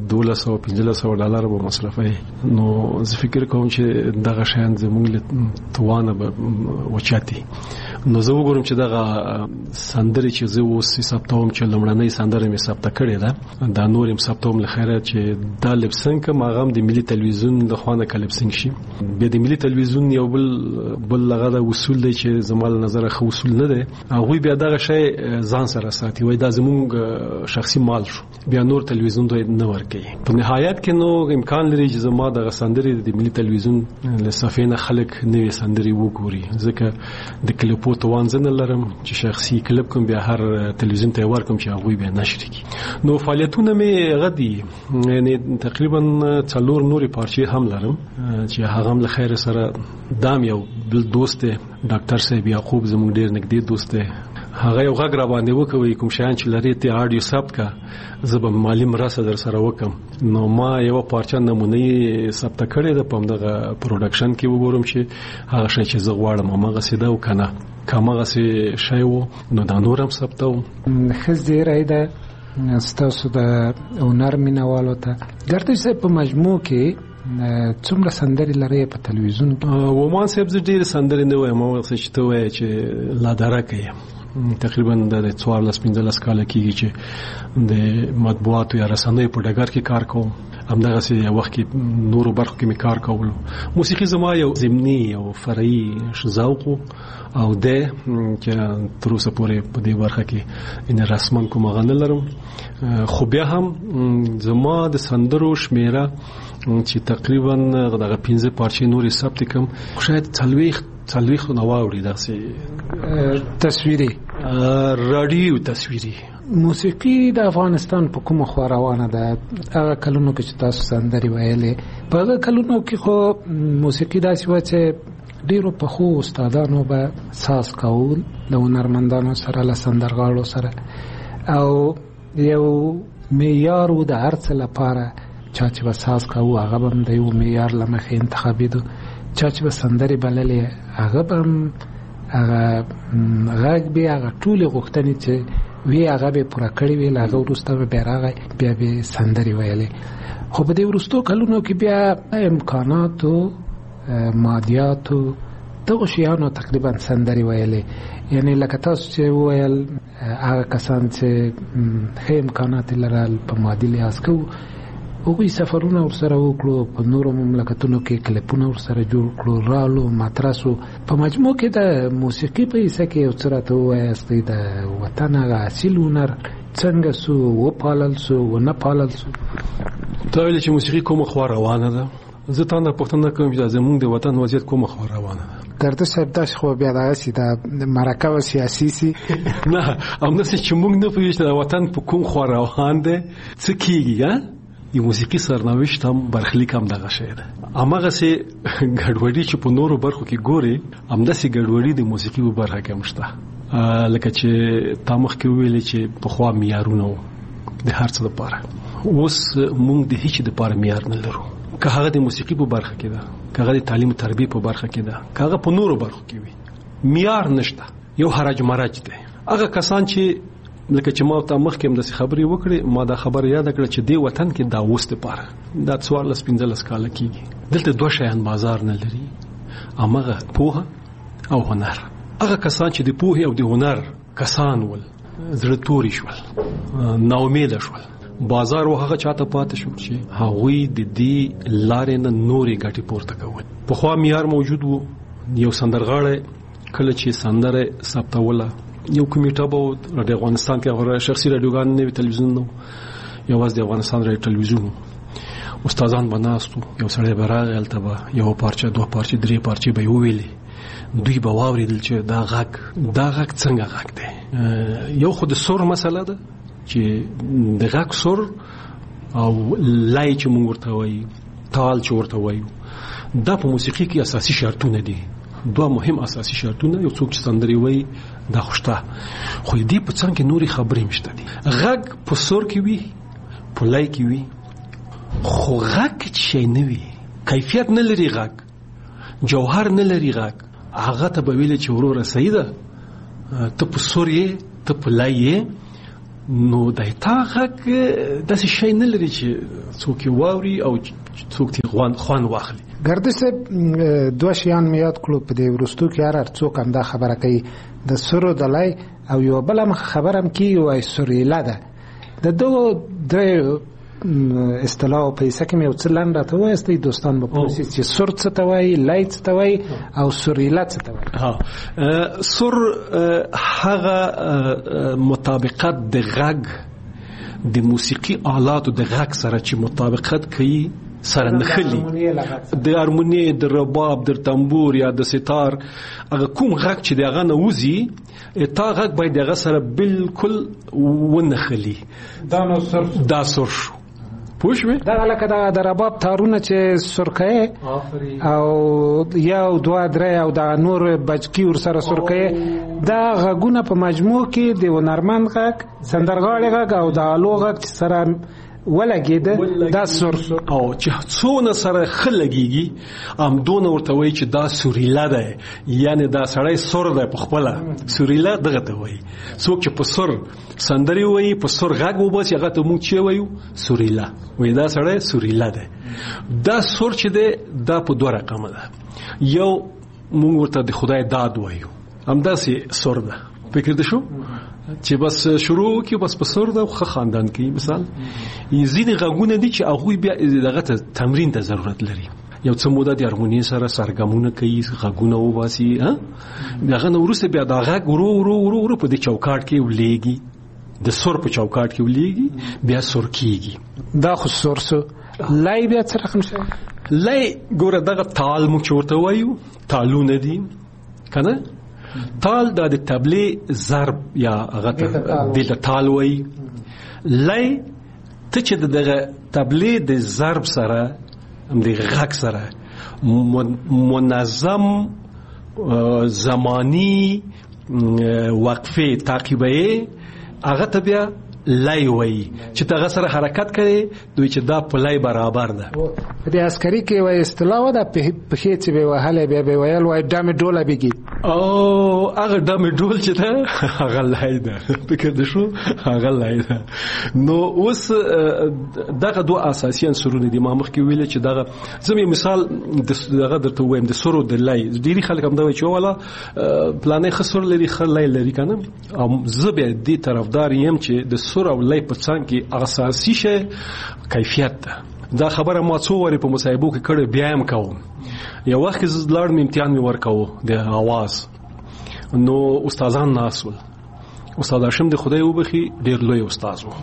$1200-1500 به مصرفوي. نو زه فکر کوم چې دغه شیان زموږ له توانه به وچاتي. نو زه وګورم چې دغه سندرې چې زه اوس ثبتوم چې لومړنۍ سندره مې ثبت کړې ده، دا نور هم ثبتوم له خیره چې دا لپسنګ ماغه د ملي تلویزیون د خوانه کلپسنګ شي. بیا د ملي تلویزیون یو بل لغه د اصول دی چې زموږ نظر خو اصول نه دی، هغه بیا دغه شی ځان سره ساتي، وای دا زموږ شخصي مال شو، بیا نور تلویزیون ته نه ورکوي. په نهایت کې نو امکان لري چې زما د سندرې د ملي تلویزیون له صفحې نه خلک نوې سندرې وګوري، ځکه د کلیپو توان زه نه لرم چې شخصي کلیپ کوم بیا هر تلویزیون ته ورکوم چې هغوی بیا نشر کړي. نو فعالیتونه مې غدي، یعنی تقریبا 4 نورې پارچې هم لرم چې هغه هم له خیر سره دام یو بل دوست ډاکټر صاحب یعقوب زموږ ډېر نږدې دوست دی، هغه یو غږ را باندې وکوي کوم شیان چې لري ته آډیو ثبت کا، زه به مالی مرسته در سره وکم. نو ما یو پارچه نمونه ثبت کړې ده، په دغه پروډکشن کې وګورم چې هغه شی چې زه غواړم هغه سیده او کنه کمغه سي شی وو، نو دا نور هم ثبتو. خزه رايده ستاسو د هنر مینوالو ته ګردش صاحب په مجموع کې څومره سندرې لري په تلویزیون کې؟ ومان صاحب زه ډېر سندرې نه وایم، هغه څه چې ته وایې چې لا درکه یم، تقریبا د 14-15 کال کېږي چې د مطبوعاتو یا رسنیو په ډګر کې کار کوم. همدغسې یو وخت کې نورو برخو کې مې کار کولو. موسیقي زما یو ضمني او فرعي ذوق او دی چې تر اوسه پورې په دې برخه کې ان رسما کوم هغه نه لرم. خو بیا هم زما د سندرو شمیره چې تقریبا دغه 15 پارچې نورې ثبت کړم، شاید 40 نه واوړي داسې تصویري رادیو تصویري. موسیقي د افغانستان په کومه خوا روانه ده؟ هغه کلونو کې چې تاسو سندري ویلې، په هغه کلونو کې خو موسیقي داسې وه چې ډیرو پخو استادانو به ساز کول د هنرمندانو سره، له سندرغاړو سره، او یو معیار و د هر څه لپاره. چا چې به ساز کوو هغه به هم د یو معیار له مخې انتخابېدو، چا چې به سندرې بللې هغه به هم هغه غږ به هغه ټولې غوښتنې چې وی هغه به پوره کړې وي، له هغه وروسته به بیا راغی بیا به سندرې ویلې. خو په دې وروستو کلونو کې بیا امکاناتو، مادیاتو، دغو شیانو تقریبا سندرې ویلې. یعنی لکه تاسو چې وویل هغه کسان چې ښه امکانات لرل په مادي لحاظ کوو، هغوی سفرونه ورسره وکړو، په نورو مملکتونو کې کلیپونه ورسره جوړ کړو، رالو مدرسو. په مجموع کې د موسیقي په حصه کې یو څه راته ووایاستئ د وطن هغه اصیل هنر څنګه سو وپالل سو ونه پالل سو؟ تا ویلې چې موسیقي کومه خوا روانه ده، زه تا نه پوښتنه کوم چې زموږ د وطن وضعیت کومه خوا روانه ده؟ ګردش صاحب داسې خو بیا دغسې د مرکه و سیاسي سي نه، همداسې چې موږ نه پوهېږو چې د وطن په کوم خوا روان دی، څه کېږي. د موسیقي سرنوشت هم برخلیک هم دغه شی ده. هماغسې ګډوډي چې په نورو برخو کې ګورې، همداسې ګډوډي د موسیقي په برخه کې هم شته. لکه چې تا مخکې وویلې چې پخوا معیارونه وو د هر څه دپاره، اوس موږ د هیڅ دپاره معیار نه لرو. که هغه د موسیقي په برخه کې ده، که هغه د تعلیم و تربیې په برخه کې ده، که هغه په نورو برخو کې وي، معیار نشته. یو هرج مرج دی. هغه کسان چې لکه چې ما ته مخکې هم داسې خبرې وکړې، ما دا خبره یاده کړه چې دې وطن کې دا اوس دپاره دا 14-15 کاله کېږي، دلته دوه شیان بازار نه لري، هماغه پوهه او هنر. هغه کسان چې د پوهې او د هنر کسان ول، زړه توري شول، ناامیده شول، بازار و هغه چاته پاتې شو چې هغوی د دې لارې نه نورې ګټې پورته کول. پخوا معیار موجود و. یو سندرغاړی کله چې سندره ثبتوله، یو کمیټه به د افغانستان کې شخصي راډیوګان نه وي، تلویزیون نه و، یوازې د افغانستان راډیو تلویزیون، استادان به ناست وو، یو سړی به راغی، هلته به یوه پارچه، دوه پارچې، درې پارچې به یې وویلې، دوی به واورېدل چې دا غږ څنګه غږ دی. یو خو د سور مسله ده چې د غږ سور او لای چې موږ ورته وایو، تال چې ورته وایو، دا په موسیقي کې اساسي شرطونه دي. دوه مهم اساسي شرطونه، یو څوک چې سندرې وایي دا خوشته، خو دې په څنګ کې نورې خبرې هم شته دي. غږ په سور کې وي، په لای کې وي، خو غږ چې شی نه وي، کیفیت نه لري، غږ جوهر نه لري، غږ هغه ته به ویلې چې وروره صحیح ده، ته په سور یې، ته په لای یې، نو دا تا غږ داسې شی نه لري چې څوک یې واوري او څوک یې خوند واخلي. ګردش صاحب دوه شیان مې یاد کړو په دې وروستو کې، هر څوک هم دا خبره کوي، د سرو د لای، او یو بله خبره هم کېږي وایي سوریله ده. د دغو درې اصطلاحو په حصه کې مې یو څه لنډ راته ووایاستئ، دوستان به پوه شي چې سر څه ته وایي، لای څه ته وایي، او سوریله څه ته وایي. سر هغه مطابقت د غږ د موسیقي آلاتو د غږ سره چې مطابقت کوي، سره نخلی، د هارمونی، د رباب، د تنبور یا د ستار، هغه کوم غږ چې د هغه نه وځي، تا غږ باید هغه سره بالکل ونخلی. دا سر شو. پوه شوې؟ دغه لکه د رباب تارونه چې سرکه او یو دوه درې او د نور بچکی ورسره سرکه، دا غږونه په مجموع کې د هنرمند غږ، سندرغاړي غږ او د آلو غږ چې سره ولګېده، دا سر او چې څونه سره ښه لګېږي، همدونه ورته وایي چې دا سوریله ده، یعنې دا سړی سر دی په خپله، سوریله دغه ته وایي. څوک چې په سر سندرې وایي، په سر غږ وباسي، هغه ته موږ چې وایو سوریله، وایي دا سړی سوریله دی. دا سر چې دی دا په دوه رقمه ده. یو موږ ورته د خدای داد وایو، همداسې سر ده فکر د شو چې بس شروع کی بس په سر د خاندان کې مثال یزید غوونه دي چې هغه بیا دغه تمرین ته ضرورت لري یو څه موده د هارمونی سره سرګمونه کوي غوونه وباسي دغه نو ورسره بیا دغه ورو په د چوکاټ کې ولېږي د سر په چوکاټ کې ولېږي بیا سر کېږي دا خو سورسو لای بیا څه رقم شي لای ګوره دغه تال مو چورته وایو تالونه دي کنه تال د تبلې ضرب یا هغه د تال وای لای ته چې دغه تبلې د ضرب سره د غږ سره منظم زمانی وقفه تعقیبه هغه ته بیا لای وای چې تاسو سره حرکت کوي دوی چې دا په لای برابر ده د عسکري کې وای اصطلاح ده په هیڅ به وهله به ویل وای دمه ډوله بيږي او هغه دمه ډول چې ده هغه لای ده فکر د شو هغه لای ده نو اوس دغه دوه اساسي عنصرونه دي ما مخکې ویل چې دغه زمي مثال دغه درته وایم د سرو د لای ډيري خلک هم دا وایي چې والا پلانې خسر لري خلای لري کنه او زبې دي طرفدار يم چې د سور او لای په څنګ کې اساسي شی کیفیت ده دا خبره ما څو وری په مصاحبو کې کړه بیا هم کوم یو وخت لاړم امتحان مې ورکاو د आवाज نو استادان ناسول استاد هاشم د خدای وبخي ډیر لوی استاد وو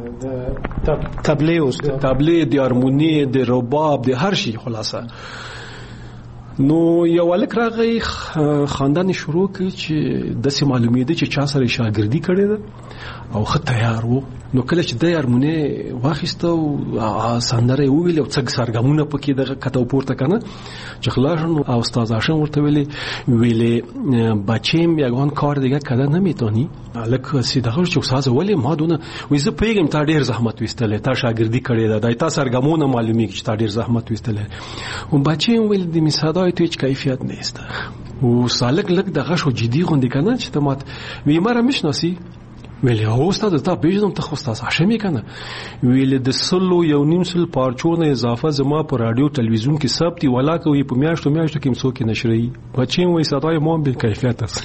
تبلیغ د هارمونی د رباب د هر شي خلاصه نو یو الک راغی خاندان شروع کړ چې د سې معلومې دي چې چا سره شاګردي کړې ده او خه تیار وو نو کله چې د هارمونی واخیسته او سندره ویل او څنګه سرګمونه پکې د کتو پورته کنه چې خلاص نو استاد هاشم ورته ویلې بچیم یگان کار دیگه کده نمیتونی الک سیدغه چې استاد ولی ما دونه وې زه پیغام تا ډیر زحمت وستله تا شاګردي کړې ده دای تا سرګمونه معلومي چې تا ډیر زحمت وستله او بچیم ویل د میسادای ته هیڅ کیفیت نیسته او سالک لک دغه شو جدي غوندې کنه چې تمات وی مره مشناسي ویل هو استاد ته پیژنم ته خو استاد هاشمي کنه ویل د سلو یو نیم سل پارچونه اضافه زما په رادیو تلویزیون کې ثبت ولا کوي په میاشتو کې مسو کې نشري بچیم وې صداي مو به کیفیت است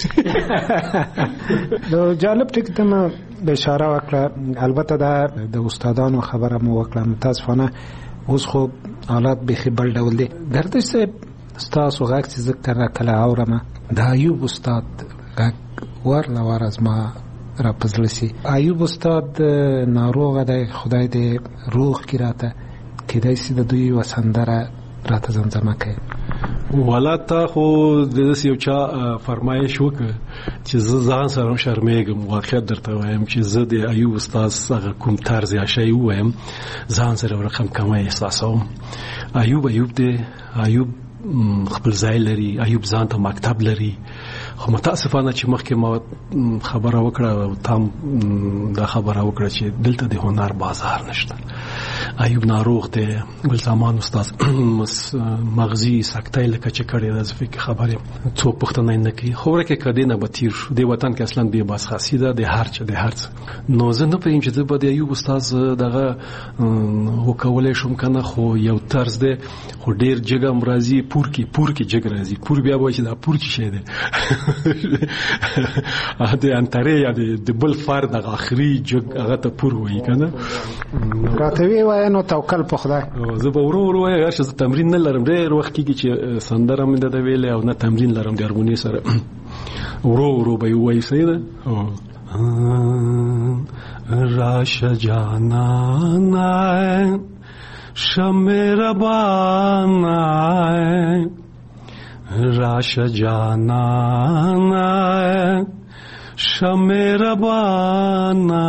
نو جالب ټیک ته به اشاره وکړه البته د استادانو خبره مو وکړه متاسفانه اوس خو حالات به خبر ډول دي ګردش صاحب استاد وغاک چې ذکر کړه اورم د ایوب استاد ورلا ورز ما را پزلسی ایوب استاد ناروغ ده خدای دې روح کی راته کدای سي د دوی وسندره راته زمزمه کوي ولاته خو د یو چا فرمایش وکړه چې ځان سره شرمېږم واقعیت درته وایم چې زه د ایوب استاد څنګه کوم طرز یا شی وایم ځان سره رقم کمه احساسوم ایوب دې ایوب خپل ځای لري ایوب ځان ته مکتب لري خو متاسفانه چې مخکې ما خبره وکړه تام دا خبره وکړه چې دلته د هنر بازار نشته ایوب ناروغ دی ګل زمان استاد مغزي سکتای لکه چې کړی د فکر خبره څو پښتنه نه کوي خو ورکه کدی نه بتیر د وطن کې اصلا به بس خاصی ده د هرڅ نو زه نه پېم چې د ایوب استاد دغه وکولې شوم کنه خو یو طرز دی خو ډیر جګم راځي پور کې جګ راځي پور بیا وایي دا پور چې شه دی د انتره یا د بل فرد د اخري جګ هغه ته پور وایي کنه راته وی نو توکل په خدای زه به ورو وای چې تمرین نه لرم ډېر وخت کېږي چې سندره مې د ویلې او نه تمرین لرم د هارمونی سره ورو به وای سیده راش جانانا شمربانا راش جانانا شمربانا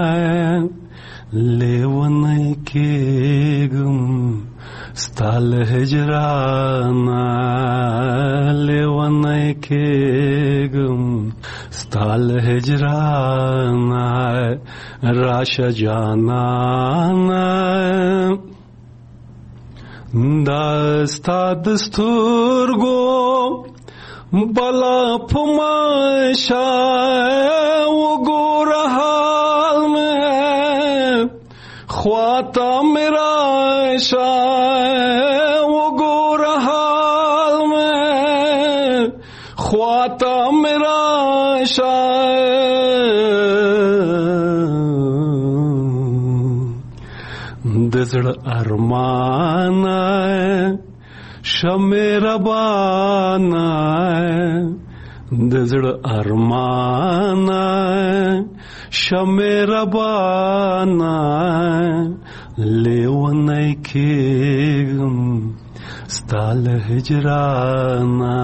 لیونای کېږم ستال هجرانا لیونای کېږم ستال هجرانا راشه جانانا دا ستا دستورګو بلا پماشا وګوره حال مې خواتا میرا شاہ وہ گو رحال میں خواتا میرا شاہ د زړه ارمانه شمع ربانه د زړه ارمانه شمع ربانه لیونی کېږم ستا له هجرانه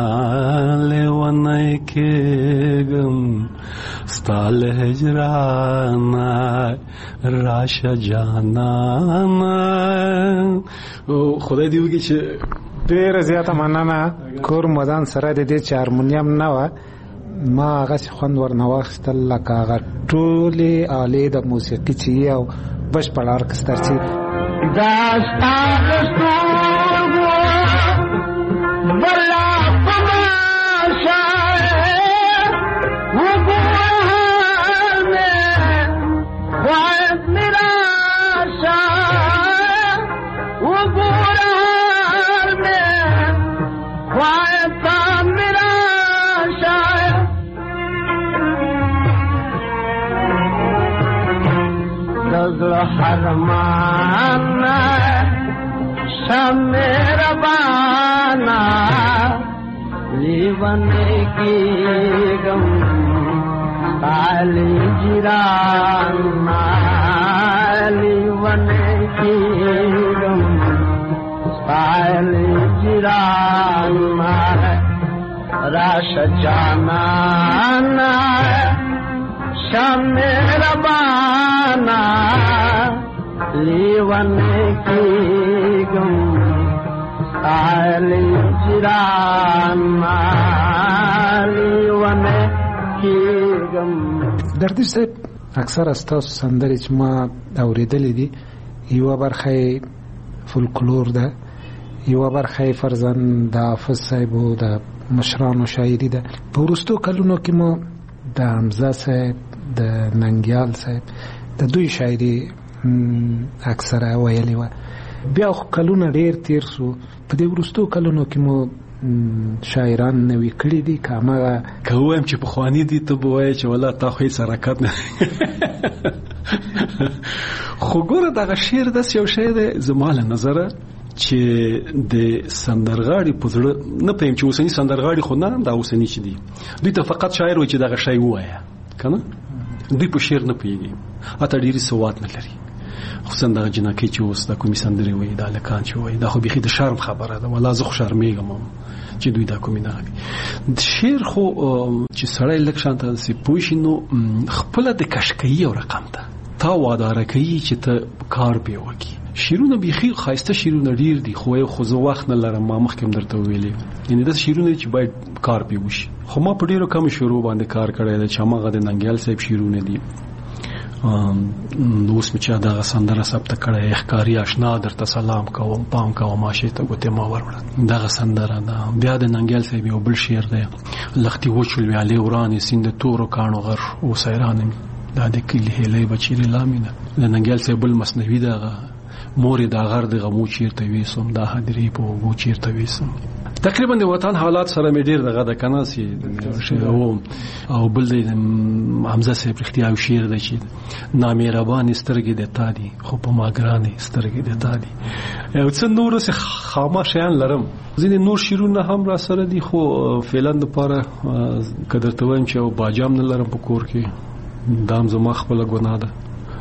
لیونی کېږم ستا له هجرانه راشه جانانه. خدای دې وکړي چې ډېره زیاته مننه. کور مدان سره د دې چې هارمونیم نه وه ما هغسې خوند ورنه واخیستل لکه هغه ټولې آلې د موسیقي چې یې او بشپړ ارکستر چې دا ستا د سترګو بلا تماشا وګوره مې باید میراشا وګوره مې باید میراشا دزړه حرمانا شمع ربانا لیونه کېږم تالی جرانا لیونه کېږم تالی جرانا راشه جانانا شمع ربانا لیونه کېږم تالی جرانا لیونه کېږم. دردیش صاحب اکثر ستاسو سندرې چې ما اورېدلې دي یوه برخه یې فولکلور ده، یوه برخه یې فرضاً د حافظ صاحب او د مشرانو شاعري ده. په وروستو کلونو کې مو د حمزه صاحب د ننګیال صاحب د دوی شاعري اکثره ویلې وه. بیا خو کلونه ډېر تیر سو، په دې وروستو کلونو کې مو شاعران نوي کړي دي که هماغه که ووایم چې پخواني دي ته به وایې چې والله تا خو هېڅ حرکت نه خو ګوره دغه شعر داسې یو شی دی زما له نظره چې د سندرغاړي په زړه نه پوهېږم چې اوسني سندرغاړي خو نه دا اوسني چې دي دوی ته فقط شاعر وایي چې دغه شی ووایه که نه دوی په شعر نه پوهېږي حتی ډېرې سواد نه لري خصوصا دغه جنکۍ چې اوس دا کومې سندرې وایي دا هلکان چې وایي دا خو بیخي د شرم خبره ده والله زه خو شرمېږم چې دوی دا کومې دغه دي. شعر خو چې سړی لږ شانته داسې پوه شي نو خپله د کشکوي یو رقم ده تا واداره کوي چې ته کار پې وکړي. شعرونه بیخي ښایسته شعرونه ډېر دي خو زه وخت نه لرم ما مخکې هم درته ویلې یعنې داسې شعرونه دي چې باید کار پې وشي خو ما په ډېرو کمو شعرو باندې کار کړی دی چې هماغه د ننګیال صاحب شعرونه دي. اوس مې چې دغه سندره ثبته کړی ښکاري اشنا درته سلام کوم پام کوم ماشې ته ګوتې ما وروړه دغه سندره ده. بیا د ننګیال صاحب یو بل شعر دی لختي وچول ویالې ورانې سیند د تورو کاڼو غر اوس حیران یم دا د کلي هیلۍ به چیرې لامې ده. د ننګیال صاحب بل مثنوي دغه مورې دا غر د غمو چیرته ویسم دا هدرې په اوږو چیرته ویسم. تقریبا د وطن حالات سره مې ډېر دغه د کنه سي او بل د حمزه صاحب رښتیا یو شعر دی چې نامهربانې سترګې د تا دي خو په ما ګرانې سترګې د تا دي. یو څه نور څه خامه شیان لرم ځینې نور شعرونه هم را سره دي خو فعلا دپاره که درته وایم چې یو باجام نه لرم په کور کې دا هم زما خپله ګناه ده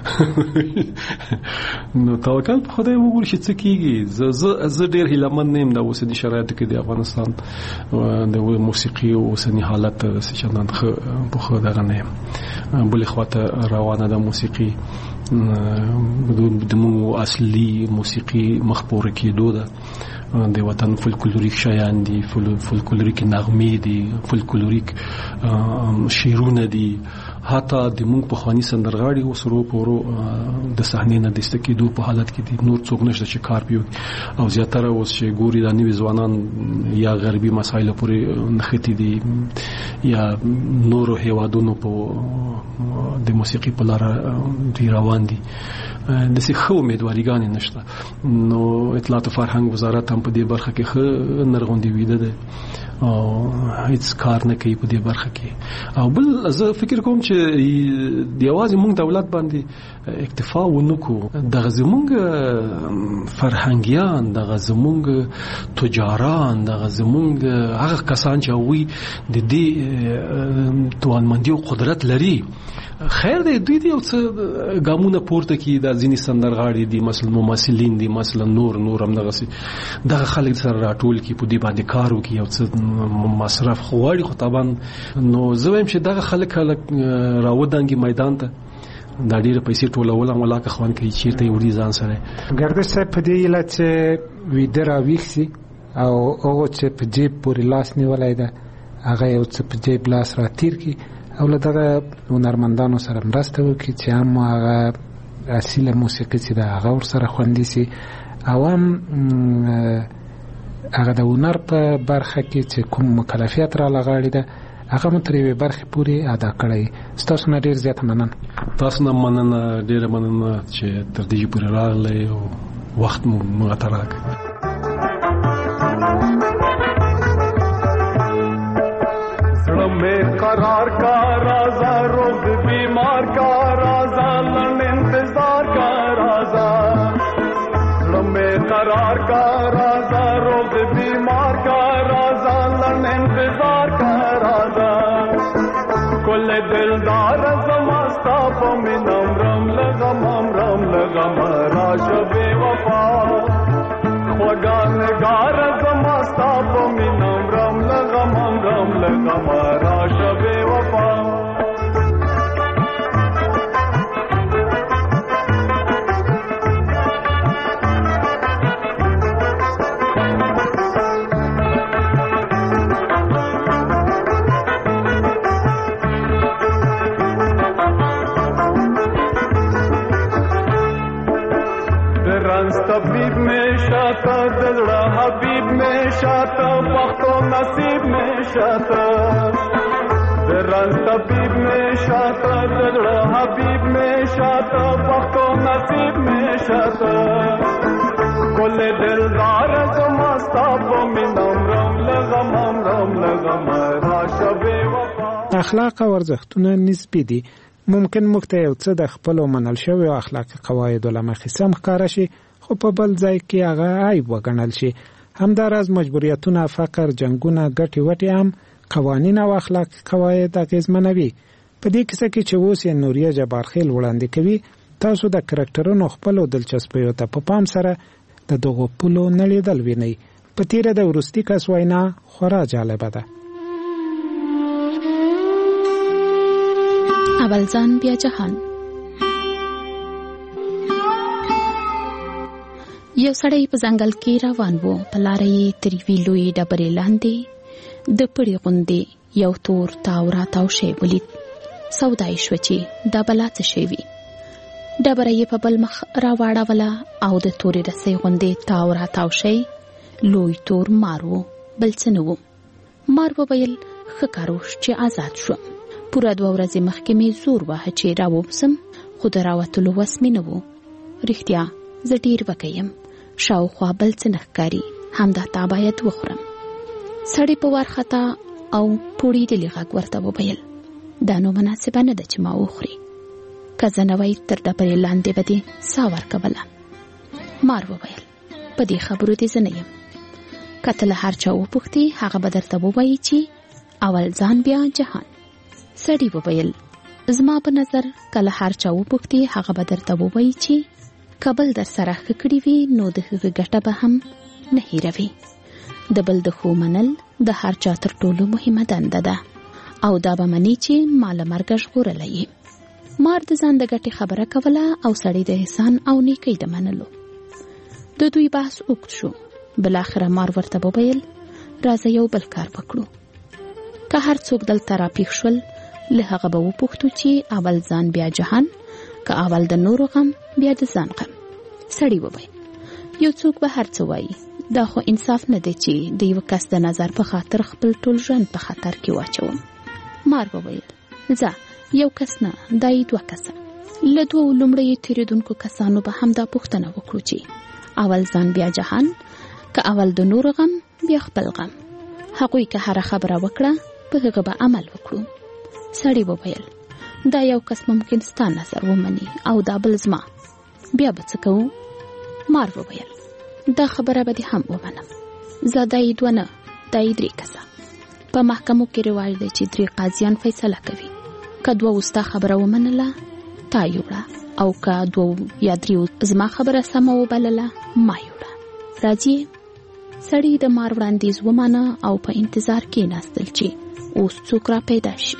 نو توکل په خدای وګورئ چې څه کېږي. زه ډېر هیلهمند نه یم د اوسني شرایطو کې د افغانستان د موسیقي او اوسني حالت داسې چندان ښه په ښه دغه نه یم. بلې خواته روانه ده موسیقي زموږ اصلي موسیقي مخ پورې کېدو ده د وطن فولکلوریک شیان دي فولکلوریک نغمې دي فولکلوریک شعرونه دي حتی د موږ پخواني سندرغاړي اوس ورو په ورو د صحنې نه د ایسته کېدو په حالت کې دي نور څوک نشته چې کار پې وکړي او زیاتره اوس چې ګوري دا نوي ځوانان یا غربي مسایلو پورې نښتي دي یا نورو هیوادونو په د موسیقي په لاره دوی روان دي داسې ښه امیدواریګانې نشته. نو اطلاعات او فرهنګ وزارت هم په دې برخه کې ښه نرغوندې ویده دی او هیڅ کار نه کوي په دې برخه کې. او بل زه فکر کوم چې د یوازې موږ دولت باندې اکتفا ونکو، دغه زموږ فرهنګیان، دغه زموږ تجاران، دغه زموږ هغه کسان چې وي د دې توانمندي او قدرت لري، خیر دی دوی یو څه ګامونه پورته کړي. د ځینې سندرغاړي دي، مثلا ممثلین دي، مثلا نور هم دغه خلک سره راټول کړي، په دې باندې کار وکړي، یو څه مصرف غواړي. خو طبعا نو زه وایم چې دغه خلک راودانګي میدان ته دا ډیره پیسې ټولول هم ولاکه خوان کوي چیرته وړي ځان سره. ګردش صاحب په دې علت چې ویده راویښ او هغه چې په جیب پورې لاس نیولی ده هغه یو څه په جیب لاس را تیر کړي او له دغه هنرمندانو سره مرسته وکړي چې هم هغه اصیله موسیقي چې ده هغه ورسره خوندي سي، او هم هغه د هنر په برخه کې چې کوم مکلفیت را لغاړي ده هغه مو تر یوې برخې پورې ادا کړی. ستاسو نه ډېر زیاته مننه. تاسو نه مننه، ډېره مننه چې تر دې پورې راغلی او وخت مو موږ ته راکړ. زړه مې قرار کا رازا، روغ بیمار کا رازا، لن انتظار کا رازا. زړه مې قرار کا رازا، روغ بیمار کا رازا، لن انتظار کا رازا. کل دلدار زماستا پمنم رم لغم رم لغم راش بے وفا. خوگا نگار زماستا پمنم رم لغم رم لغم راش بے وفا. طبیب میں شاتا دلڑا حبیب میں شاتا وقتو نصیب میں شاتا. درن طبیب میں شاتا دلڑا حبیب میں شاتا وقتو نصیب میں شاتا. کل دلدار زماستا بمینم رم لغم رم لغم راش بے وفا. اخلاق او ارزښتونه نسبي دي. ممکن موږ ته یو څه د خپلو منل شویو اخلاقي قواعدو له مخې سم ښکاره شي، خو په بل ځای کې هغه عیب وګڼل شي. همداراز مجبوریتونه، فقر، جنګونه، ګټې وټې هم قوانین او اخلاقي قواعد اغېزمنوي. په دې کیسه کې چې اوس یې نوریه جبارخیل وړاندې کوي، تاسو د کرکټرونو خپلو دلچسپیو ته په پام سره د دغو پولو نړېدل وینئ. په تیره د وروستي کس وینا خورا جالبه ده. اول ځان بیا جهان. یو سړی په ځنګل کې روان و. په لاره یې تر یوې لویې ډبرې لاندې د پړي غوندې یو تور تاو راتاو شی ولید. سودا یې شوه چې دا بلا څه شی وي. ډبره یې په بل مخ راواړوله او د تورې رسۍ غوندې تاو راتاو شی لوی تور مار و، بل څه نه و. مار وویل ښه کار وشو چې آزاد شوم. پوره 2 ورځې مخکې مې زور واهه چې راووځم، خو د راوتلو وس مې نه و. رښتیا زه ډېر وږی یم، شاوخوا بل څه نه ښکاري، همدا تا باید وخورم. سړی په وارخطا او پوړېدلي غږ ورته وویل دا نو مناسبه نه ده چې ما وخوري، که زه نه وای تر ډبرې لاندې به دې ساه ورکوله. مار وویل په دې خبرو دې زه نه یم، که ته له هر چا وپوښتې هغه به درته ووایي چې اول ځان بیا جهان. سړی وویل زما په نظر که له هر چا وپوښتې هغه به درته ووایي چې کابل در سره ښه کړي وي نو د هغه ګټه به هم نه هیروي. د بل د ښو منل د هر چا تر ټولو مهمه دنده ده، او دا به مني چې ما له مرګه ژغورلی یې. مار د ځان د ګټې خبره کوله او سړی د احسان او نیکۍ د منلو. د دوی بحث اوږد شو. بالاخره مار ورته وویل راځه یو بل کار وکړو. که هر څوک دلته راپېښ شول له هغه به وپوښتو چې اول ځان بیا جهان، که اول د نورو غم بیا د ځان غم. سړی وویل یو څوک به هر څه وایي، دا خو انصاف نه دی چې د یو کس د نظر په خاطر خپل ټول ژوند په خطر کې واچوم. مار وویل ځه یو کس نه، دا یې 2 کسه. له 2 لومړی تېرېدونکو کسانو به همدا پوښتنه وکړو چې اول ځان بیا جهان، که اول د نورو غم بیا خپل غم. هغوی که هر خبره وکړه په هغه به عمل وکړو. سړی وویل دا یو کس ممکن ستا نظر ومني او دا بل زما، بیا به څه کوو؟ مار وویل دا خبره به دې هم ومنم. زه دا یې 2 نه دا یې 3 کسه. په محکمو کې رواج دی چې 3 قاضیان فیصله کوي. که 2 ستا خبره ومنله تا یوړه، او که 2 یا 3 زما خبره سمه وبلله ما یوړه. راځي سړی د مار وړاندیز ومانه او په انتظار کې ناستل چې اوس څوک را پیدا شي.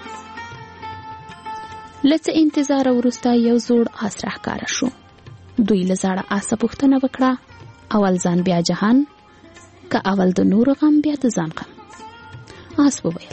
لڅ انتظار وروسته یو زوړ آس راښکاره شو. دوی له زاړه آسه پوښتنه وکړه اول ځان بیا جهان، که اول د نور غم بیا د ځان غم. آس وویل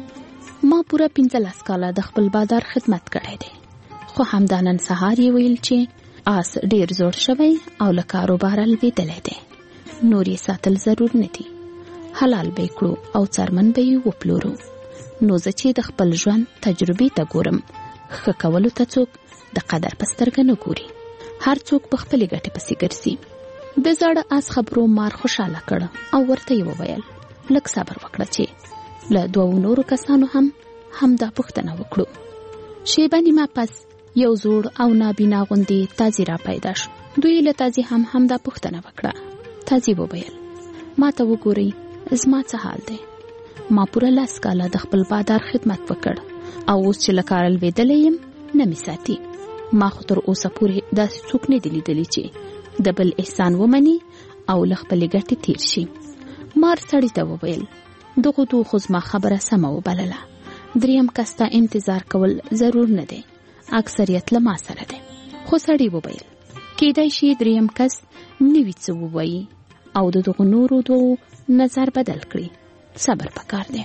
ما پوره 15 کاله د خپل بادار خدمت کړی دی، خو همدا نن سهار یې ویل چې آس ډیر زوړ شوی او له کاروباره لوېدلی دی، نور یې ساتل ضرور نه دي، حلال به یې کړو او څرمن به یې وپلورو. نو زه چې د خپل ژوند تجربې ته ګورم، ښه کولو ته څوک د قدر په سترګه نه ګوري، هر څوک په خپلې ګټې پسې ګرځي. د زاړه آس خبرو مار خوشاله کړ او ورته یې وویل لږ صبر وکړه چې له 2 نورو کسانو هم دا پوښتنه وکړو. شیبه نیمه پس یو زوړ او نابینا غوندې تازي را پیدا شو. دوی له تازي هم دا پوښتنه وکړه. تازي وویل ما ته وګورئ زما څه حال دی، ما پوره 10 کاله د خپل بادار خدمت وکړ او اوس چې له کاره لوېدلی یم نه مې ساتي. ما خو تر اوسه پورې داسې څوک نه دي لیدلي چې د بل احسان ومني او له خپلې ګټې تیر شي. مار سړي ته وویل دغو 2 خو زما خبره سمه وبلله، 3م کس ته انتظار کول ضرور نه دی، اکثریت له ما سره دی. خو سړي وویل کېدای شي 3م کس نوي څه ووایي او د دغو نورو 2 نظر بدل کړي، صبر پکار دی.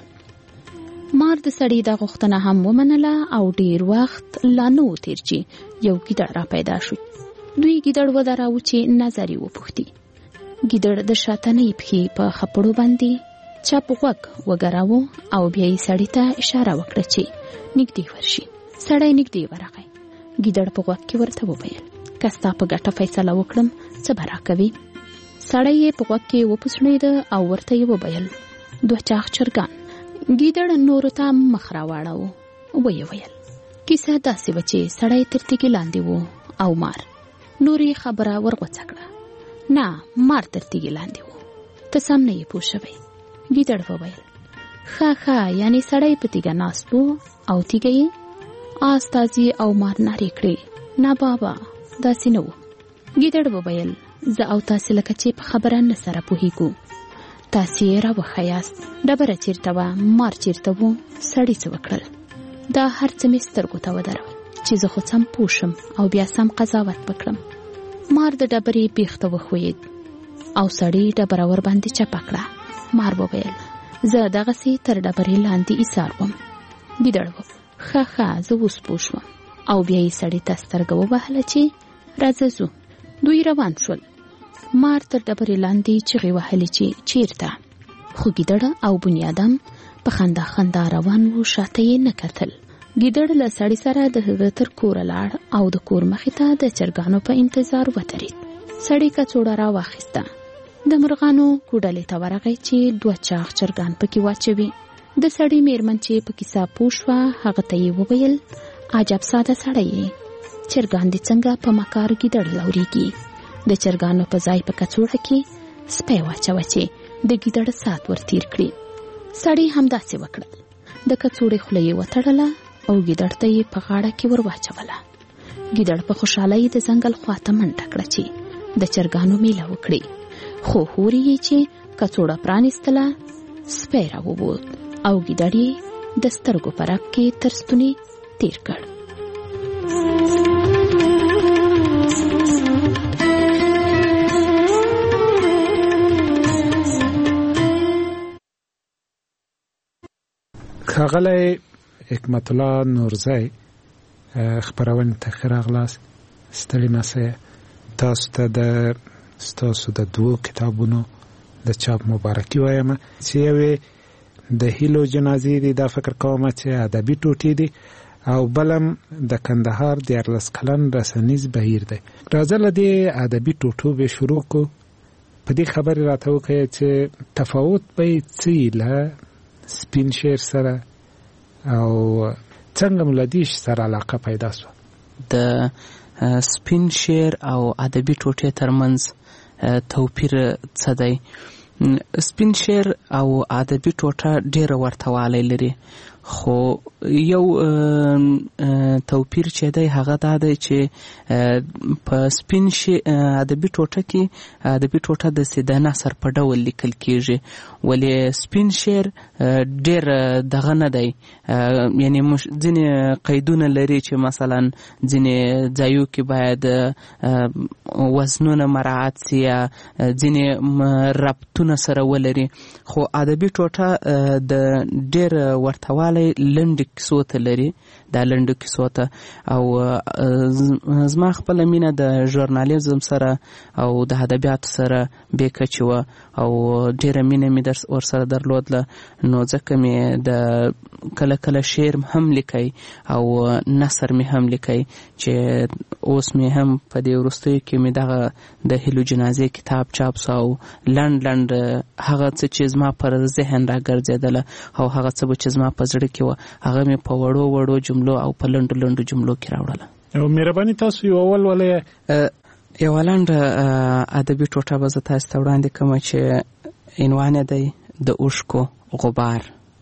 مار د سړي دا غوښتنه هم ومنله او ډیر وخت لا نه و تیر چې یو ګیدړ را پیدا شو. دوی ګیدړ ودراوه چې نظر یې وپوښتي. ګیدړ د شاتنې پښې په خپړو باندې چپ غوږ وګراوه او بیا یې سړي ته اشاره وکړه چې نږدې ورشي. سړی نږدې ورغی. ګیدړ په غوږ کې ورته وویل که ستا په ګټه فیصله وکړم څه به راکوي؟ سړی یې په غوږ کې وپوسړېده او ورته یې وویل 2 چاغ چرګان. ګیدړ نورو ته مخ راواړاوه. ویې ویل کیسه داسې وه چې سړی تر تیږې لاندې و او مار. نور یې خبره ورغوڅه کړه. نه مار تر تیږې لاندې و، ته سم نه یې پوه شوی. ګیدړ وویل ښه یعنی سړی په تیږه ناست و او تیږه یې آس تازي او مار نارې کړې. نه بابا داسې نه و. ګیدړ وویل زه او تاسې لکه چې په خبره نه سره پوهېږو، تاسې یې راوښیاست. ډبره چېرته وه، مار چېرته و، سړي څه وکړل؟ دا هر څه مې سترګو ته ودرول چې زه خو سم پوه شم او بیا سم قضاوت وکړم. مار د ډبرې بیخ ته وښویېد او سړي ډبره ور باندې چپه کړه. مار وویل زه دغسې تر ډبرې لاندې ایسار وم. ګیدړ وویل ښه زه اوس پوه شوم او بیا یې سړي ته سترګه ووهله چې راځه ځو. دوی روان شول. مار تر ډبرې لاندې چغې وهلې چې چیرته، خو ګیدړ او بنیادم په خندا روان وو، شاته یې نه کتل. ګیدړ له سړي سره د هغه تر کوره لاړ او د کور مخې ته د چرګانو په انتظار ودرېد. سړي کڅوړه راواخیسته. د مرغانو کوډلې ته ورغی چې 2 چاغ چرګان پکې واچوي. د سړي میرمن چې په کیسه پوه شوه هغه ته یې وویل عجب ساده سړی یې، چرګان دې څنګه په مکار ګیدړ لورېږي؟ د چرګانو په ځای په کڅوړه کې سپی واچوه چې د ګیدړ سات ورتیر کړي. سړي همداسې وکړل. د کڅوړې خوله یې وتړله او ګیدړ ته یې په غاړه کې ور واچوله. ګیدړ په خوشحالۍ د ځنګل خواته منډه کړه چې د چرګانو میله وکړي. خو هورې یې چې کڅوړه پرانیستله سپی راووت او ګیدړ یې د سترګو په رپ کې تر ستوني تیر کړ. ښاغلی حکمت الله نورزی خپرونې ته ښه راغلاست. ستړي مه سئ. تاسو ته ستاسو د 2 کتابونو د چاپ مبارکي وایم چې یوې د هیلو جنازې دي، دا فکر کوم چې ادبي ټوټې دي، او بلم د کندهار 14 کلن رسنیز بهیر دی. راځه له دې ادبي ټوټو به شروع کو په دې خبرې راته وکړئ چې تفاوت به څه له سپین شعر سره او څنګه مولدیش سره علاقه پیدا شو. د سپین شعر او ادبي ټوټې ترمنځ توپیر څه دی؟ سپین شعر او ادبي ټوټه ډېره ورته والی لري، خو یو توپیر چې دی هغه دا دی چې په سپین ادبي ټوټه کې ادبي ټوټه د نثر په ډول لیکل کیږي، ولې سپین شعر ډېر دغه نه دی، یعنی ځینې قیدونه لري چې مثلا ځینې ځایو کې باید وزنونه مراعات سي یا ځینې ربطونه سره ولري، خو ادبي ټوټه د ډېر ورته لنډ کیسو ته لري، دا لنډ کیسو ته. او زما خپل مینه د ژورنالیزم سره او د ادبیاتو سره بې کچې وه او ډېره مینه مې ورسره درلودله، نو ځکه مې د کله کله شعر هم لیکئ او نثر مې هم لیکئ، چې اوس مې هم په دې وروستیو کې مې دغه د هیلو جنازې کتاب چاپ سو او لنډ هغه څه چې زما پر ذهن راګرځېدله او هغه څه چې زما په زړه کې وه هغه مې په وړو جملو او په لنډو جملو کې راوړله. او مهرباني تاسو یو اول ولې یوه لنډه ادبي ټوټه به زه تاسو ته وړاندې کومه چې عنوان یې دی د اوښکو غبار.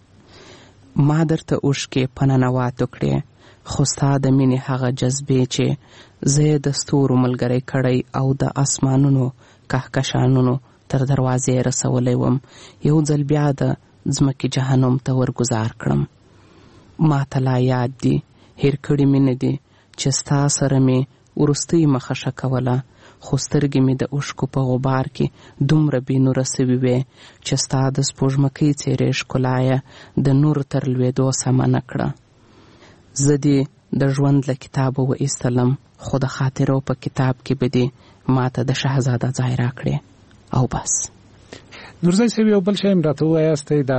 ما درته اوښکې په ننواتو کړې، خو ستا د مینې هغه جذبې چې زه یې د ستورو ملګری کړی او د اسمانونو کهکشانونو تر دروازې رسولی وم، یو ځل بیا د ځمکې جهنم ته ورګزار کړم. ما ته لا یاد دي، هیر کړي مې نه دي چې ستا سره مې وروستۍ مخه کوله، خو سترګې مې د اوښکو په غبار کې دومره بې نوره سوي وې چې ستا د سپوږمکۍ څېرې ښکلا یې د نور تر لوېدو سمه نه کړه. زه دې د ژوند له کتابه وایستلم، خو د خاطرو په کتاب کې به دې ما ته د شهزاده ځای راکړې او بس. نورزی صاحب یو بل شی هم راته ووایاستئ، د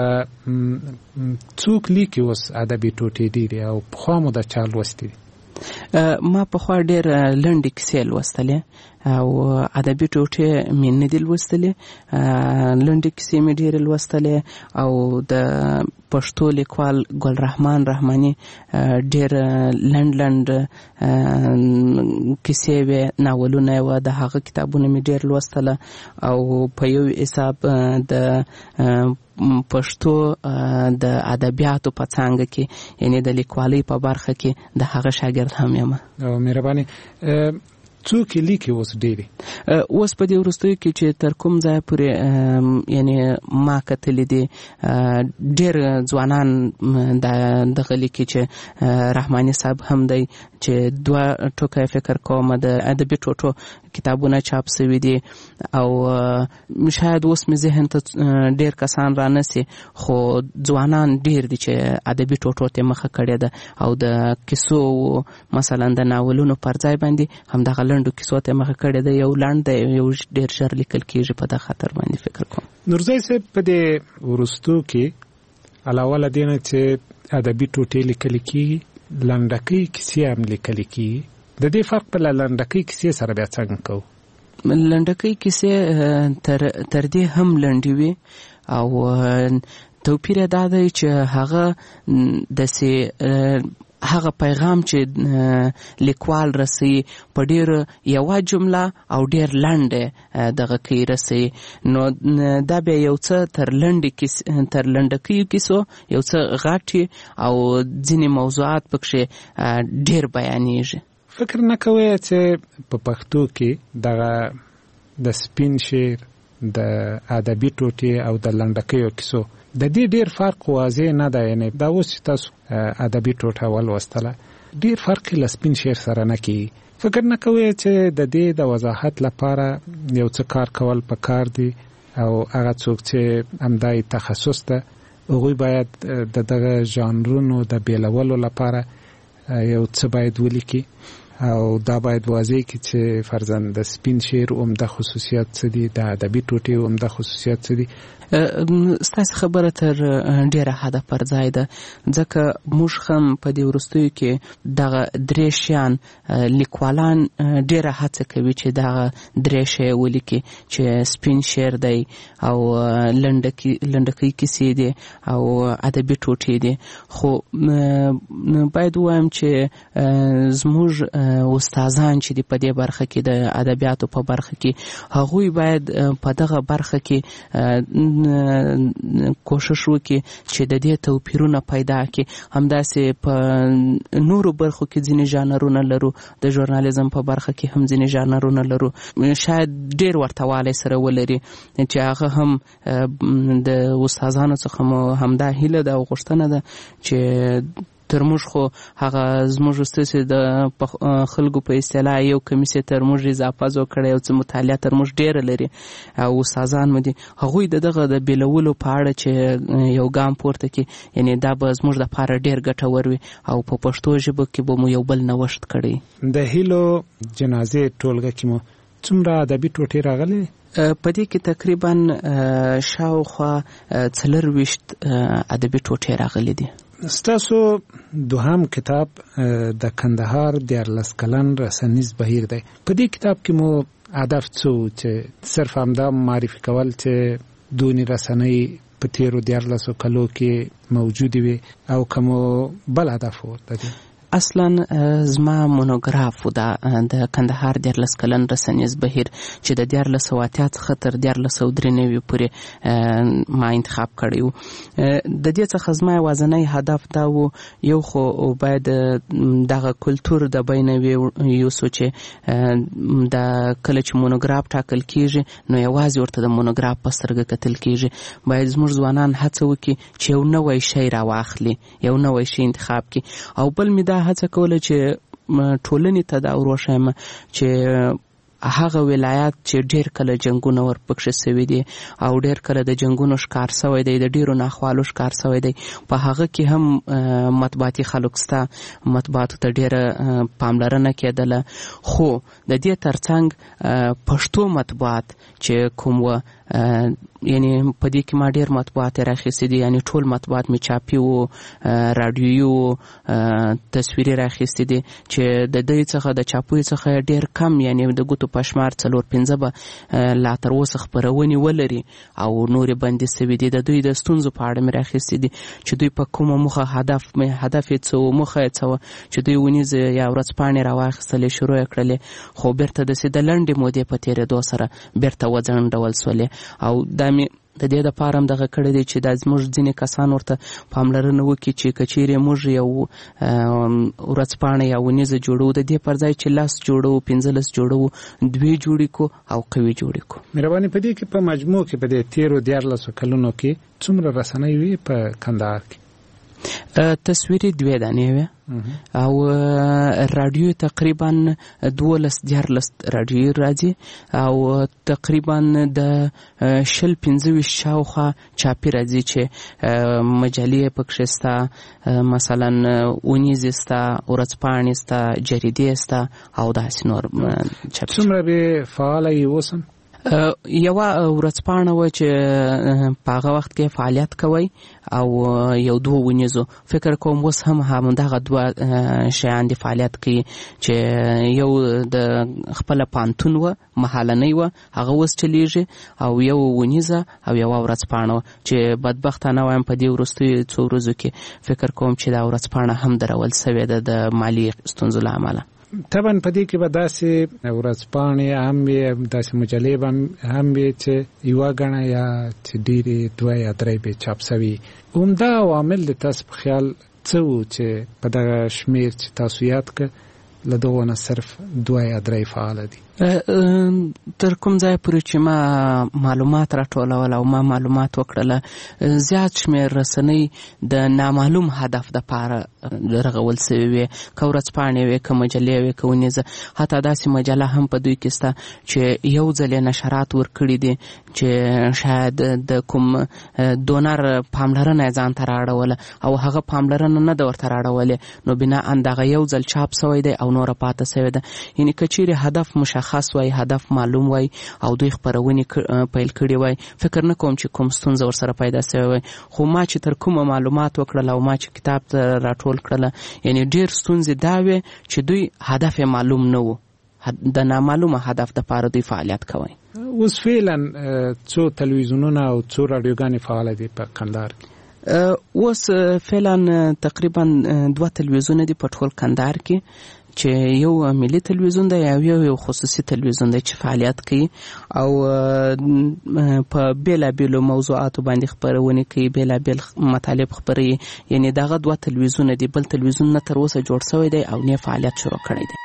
څوک لیکي اوس ادبي ټوټې ډېرې او پخوا مو د چا لوستي دي؟ ما پخوا ډېر لنډې کیسې لوستلې او ادبي ټوټې مې نه دي لوستلې، لنډې کیسې مې ډېرې لوستلې او د پښتو لیکوال ګل رحمان رحماني ډېر لنډ کیسې وې، ناولونه یې وه، د هغه کتابونه مې ډېر لوستله او په یو حساب د پښتو د ادبیاتو په څانګه کې یعنی د لیکوالۍ په برخه کې د هغه شاګرد هم یم. او مهرباني څوک لیکي اوس ډېرې؟ اوس په دې وروستیو کې چې تر کوم ځای پورې یعنی ما کتلې دي ډېر ځوانان دغه لیکي چې رحماني صاحب هم دی چې 2 ټوکه فکر کوم د ادبي ټوټو کتابونه چاپ سوي دي او شاید اوس مې ذهن ته ډېر کسان رانسي، خو ځوانان ډېر دي چې ادبي ټوټو ته مخه کړې ده او د کیسو مثلا د ناولونو پر ځای باندې هم دغه لنډو کیسو ته مخه کړې ده، یو لنډ دی یو ډېر ژر لیکل کېږي، په دغه خاطر باندې فکر کوم. نورزی صاحب په دې وروستو کې علاوه له دې نه چې ادبي ټوټې لیکل کېږي لنډکۍ کیسې هم لیکل کېږي، د دې فرق په لنډکۍ کیسې سره بیا څنګه کوو؟ لنډکۍ کیسې تر دې هم لنډې وي او توپیر یې دا دی چې هغه داسې هغه پیغام چې لیکوال رسوي په ډېر یوه جمله او ډېر لنډه دغه کې رسوي، نو دا بیا یو څه تر لنډکیو کیسو یو څه غټي او ځینې موضوعات پکښې ډېر بیانېږي. فکر نه کوئ چې په پښتو کې دغه د سپین شعر د ادبي ټوټې او د لنډکیو کیسو د دې ډېر فرق واضح نه دی؟ یعنی دا اوس چې تاسو ادبي ټوټه ولوستله ډېر فرق له سپین شعر سره نه کېږي. فکر نه کوئ چې د دې د وضاحت لپاره یو څه کار کول پکار دي او هغه څوک چې همدای تخصص ده هغوی باید د دغه ژانرونو د بیلولو لپاره یو څه باید ولیکي؟ او دا باید واضح کی چې فرضاً د سپین شعر عمده خصوصیات څه دي، د ادبي ټوټې عمده خصوصیات څه دي؟ ستاسو خبره تر ډیره حده پر ځای ده، ځکه موږ هم په دې وروستیو کې دغه درې شیان لیکوالان ډیره هڅه کوي چې دغه درې شی ولیکي، چې سپین شعر دی او لنډکۍ کیسې دي او ادبي ټوټې دي. خو باید ووایم چې زموږ استادان چې دي په دې برخه کې، د ادبیاتو په برخه کې، هغوی باید په دغه برخه کې کوشش وکړي چې د دې توپیرونه پیدا کړي. همداسې په نورو برخو کې ځینې ژانرونه لرو، د ژورنالیزم په برخه کې هم ځینې ژانرونه لرو، شاید ډېر ورته والی سره ولري، چې هغه هم د استادانو څخه مو همدا هیله ده او غوښتنه ده چې تر موږ خو هغه زموږ ستاسې د خلکو په اصطلاح یو کمیسې تر موږ اضافه کړی، یو څه مطالعه تر موږ ډېره لري او استادان مو دي، هغوی د دغه د بیلولو په اړه چې یو ګام پورته کړي، یعنې دا به زموږ دپاره ډېر ګټور وي او په پښتو ژبه کې به مو یو بل نوښت کړی. د هیلو جنازې ټولګه کې مو څومره ادبي ټوټې راغلي؟ په دې کې تقریبا شاوخوا 24 ادبي ټوټې راغلي دي. ستاسو دوهم کتاب د کندهار 14 کلن رسنیز بهیر دی. په دې کتاب کې مو هدف څه چې صرف همدا معرفي کول چې دونی رسنۍ په تیرو 14 کلو کې موجود وي او کوم بل هدف ورته دی؟ اصلا زما مونوګراف د کندهار 14 کلن رسنیز بهیر چې د 1480 څخه تر 1493 پورې ما انتخاب کړی و. د دې څخه زما یوازینی هدف دا و، یو خو باید دغه کلتور د بینوي یوسو چې د کله چې مونوګراف ټاکل کیږي نو یوازې ورته د مونوګراف په سترګه کتل کیږي. باید زموږ ځوانان هڅه وکړي چې یو نوی شی راواخلي، یو نوی شی انتخاب کړي. او بل مې دا هڅه کوله چې ټولنې ته دا وروښیم چې هغه ولایات چې ډېر کله جنګونه ورپکښې سوي دي او ډېر کله د جنګونو ښکار سوی دی، د ډېرو ناخوالو ښکار سوی دی، په هغه کې هم مطبوعاتي خلک سته، مطبوعاتو ته ډېره پاملرنه کېدله. خو د دې ترڅنګ پښتو مطبوعات چې کوم و، یعنی په دې کې ما ډېر مطبوعات راخیستي دي، یعنی ټول مطبوعات مې چاپي و، راډیویي و، تصویري راخیستي دي، چې د دې څخه د چاپیو څخه ډېر کم، یعنی د ګوتو په شمار 4-5 به لا تر اوسه خپرونې ولري او نورې بندي سوي دي. د دوی د ستونزو په اړه مې راخیستي دي چې دوی په کومه موخه هدف یې څه و، موخه یې څه وه، چې دوی ونیزه یا ورځپاڼې راواخیستلې، شروع یې کړلې، خو بیرته داسې د لنډې مودې په تېرېدو سره بیرته وځنډول سولې. او دا مې د دې دپاره هم دغه کړی دی چې دا زموږ ځینې کسان ورته پاملرنه وکړي چې که چیرې موږ یو ورځپاڼه یا ونیزه جوړو، د دې پر ځای چې 10 جوړو، 15 جوړو، 2 جوړې کو او قوي جوړې کو. مهرباني په دې کې په مجموع کې په دې تیرو 14 کلونو کې څومره رسنۍ وي په کندهار کې؟ تصویري 2 دانې وې او رادیو تقریبا 12 رادیو راځي او تقریبا د 15 شاوخوا چاپی راځي چې مجلې پکښې سته، مثلا اونیزې سته، ورځپاڼې سته، جریدې سته او داسې نور چاپی. څومره به فعاله یې اوسم؟ یوه ورځپاڼه وه چې په هغه وخت کې فعالیت کوي او یو 2 ونیزو. فکر کوم اوس هم همدغه 2 شیان دي فعالیت کوي، چې یو د خپله پانتون وه، محلنۍ وه، هغه اوس چلیږي، او یو ونیزه او یوه ورځپاڼه وه چې بدبختانه وایم په دې وروستیو څو ورځو کې فکر کوم چې دا ورځپاڼه هم درول سوې ده د مالي ستونزو له امله. طبعا په دې کې به داسې ورځپاڼې هم وي، داسې مجلې به هم وي چې یوه ګڼه یا چې ډېرې 2 یا 3 به چاپ سوي. عمده عوامل د تاسو په خیال څه و چې په دغه شمېر چې تاسو یاد کړ له دغو نه صرف 2 یا 3 فعاله دي؟ تر کوم ځای پورې چې ما معلومات راټولول او ما معلومات وکړله زیات شمېر رسنۍ د نامعلوم هدف دپاره رغول سوي وې، که ورځپاڼې وې، که مجلې وې، که ونیزه. حتی داسې مجله هم په دوی کې سته چې یو ځل یې نشرات ورکړي دي چې شاید د کوم دونر پاملرنه یې ځان ته رااړوله او هغه پاملرنه نه ده ورته رااړولې، نو بناء دغه یو ځل چاپ سوی دی او نوره پاته سوې ده. یعنې که چیرې هدف مشخص وای، هدف معلوم وای او دوی خپرونې پیل کړي وای، فکر نه کوم چې کوم ستونزه ورسره پیدا سوی وای. خو ما چې تر کومه معلومات وکړل او ما چې کتاب ته راټول کړله، یعنې ډېر ستونزې دا وې چې دوی هدف معلوم نه و، د نامعلومه هدف دپاره دوی فعالیت کوي. اوس فعلا څو تلویزیونونه او څو راډیوګانې فعاله دي په کندهار کې؟ اوس فعلا تقریبا 2 تلویزیونه دي په ټول کندهار کې، چې یو ملي تلویزیون دی او یو خصوصي تلویزیون دی چې فعالیت کوي او په بیلابیلو موضوعاتو باندې خپرونې کوي، بیلابیل مطالب خپروي. یعنې دغه 2 تلویزیونه دي، بل تلویزیون نه تر اوسه جوړ شوی دی او نه فعالیت شروع کړی دی.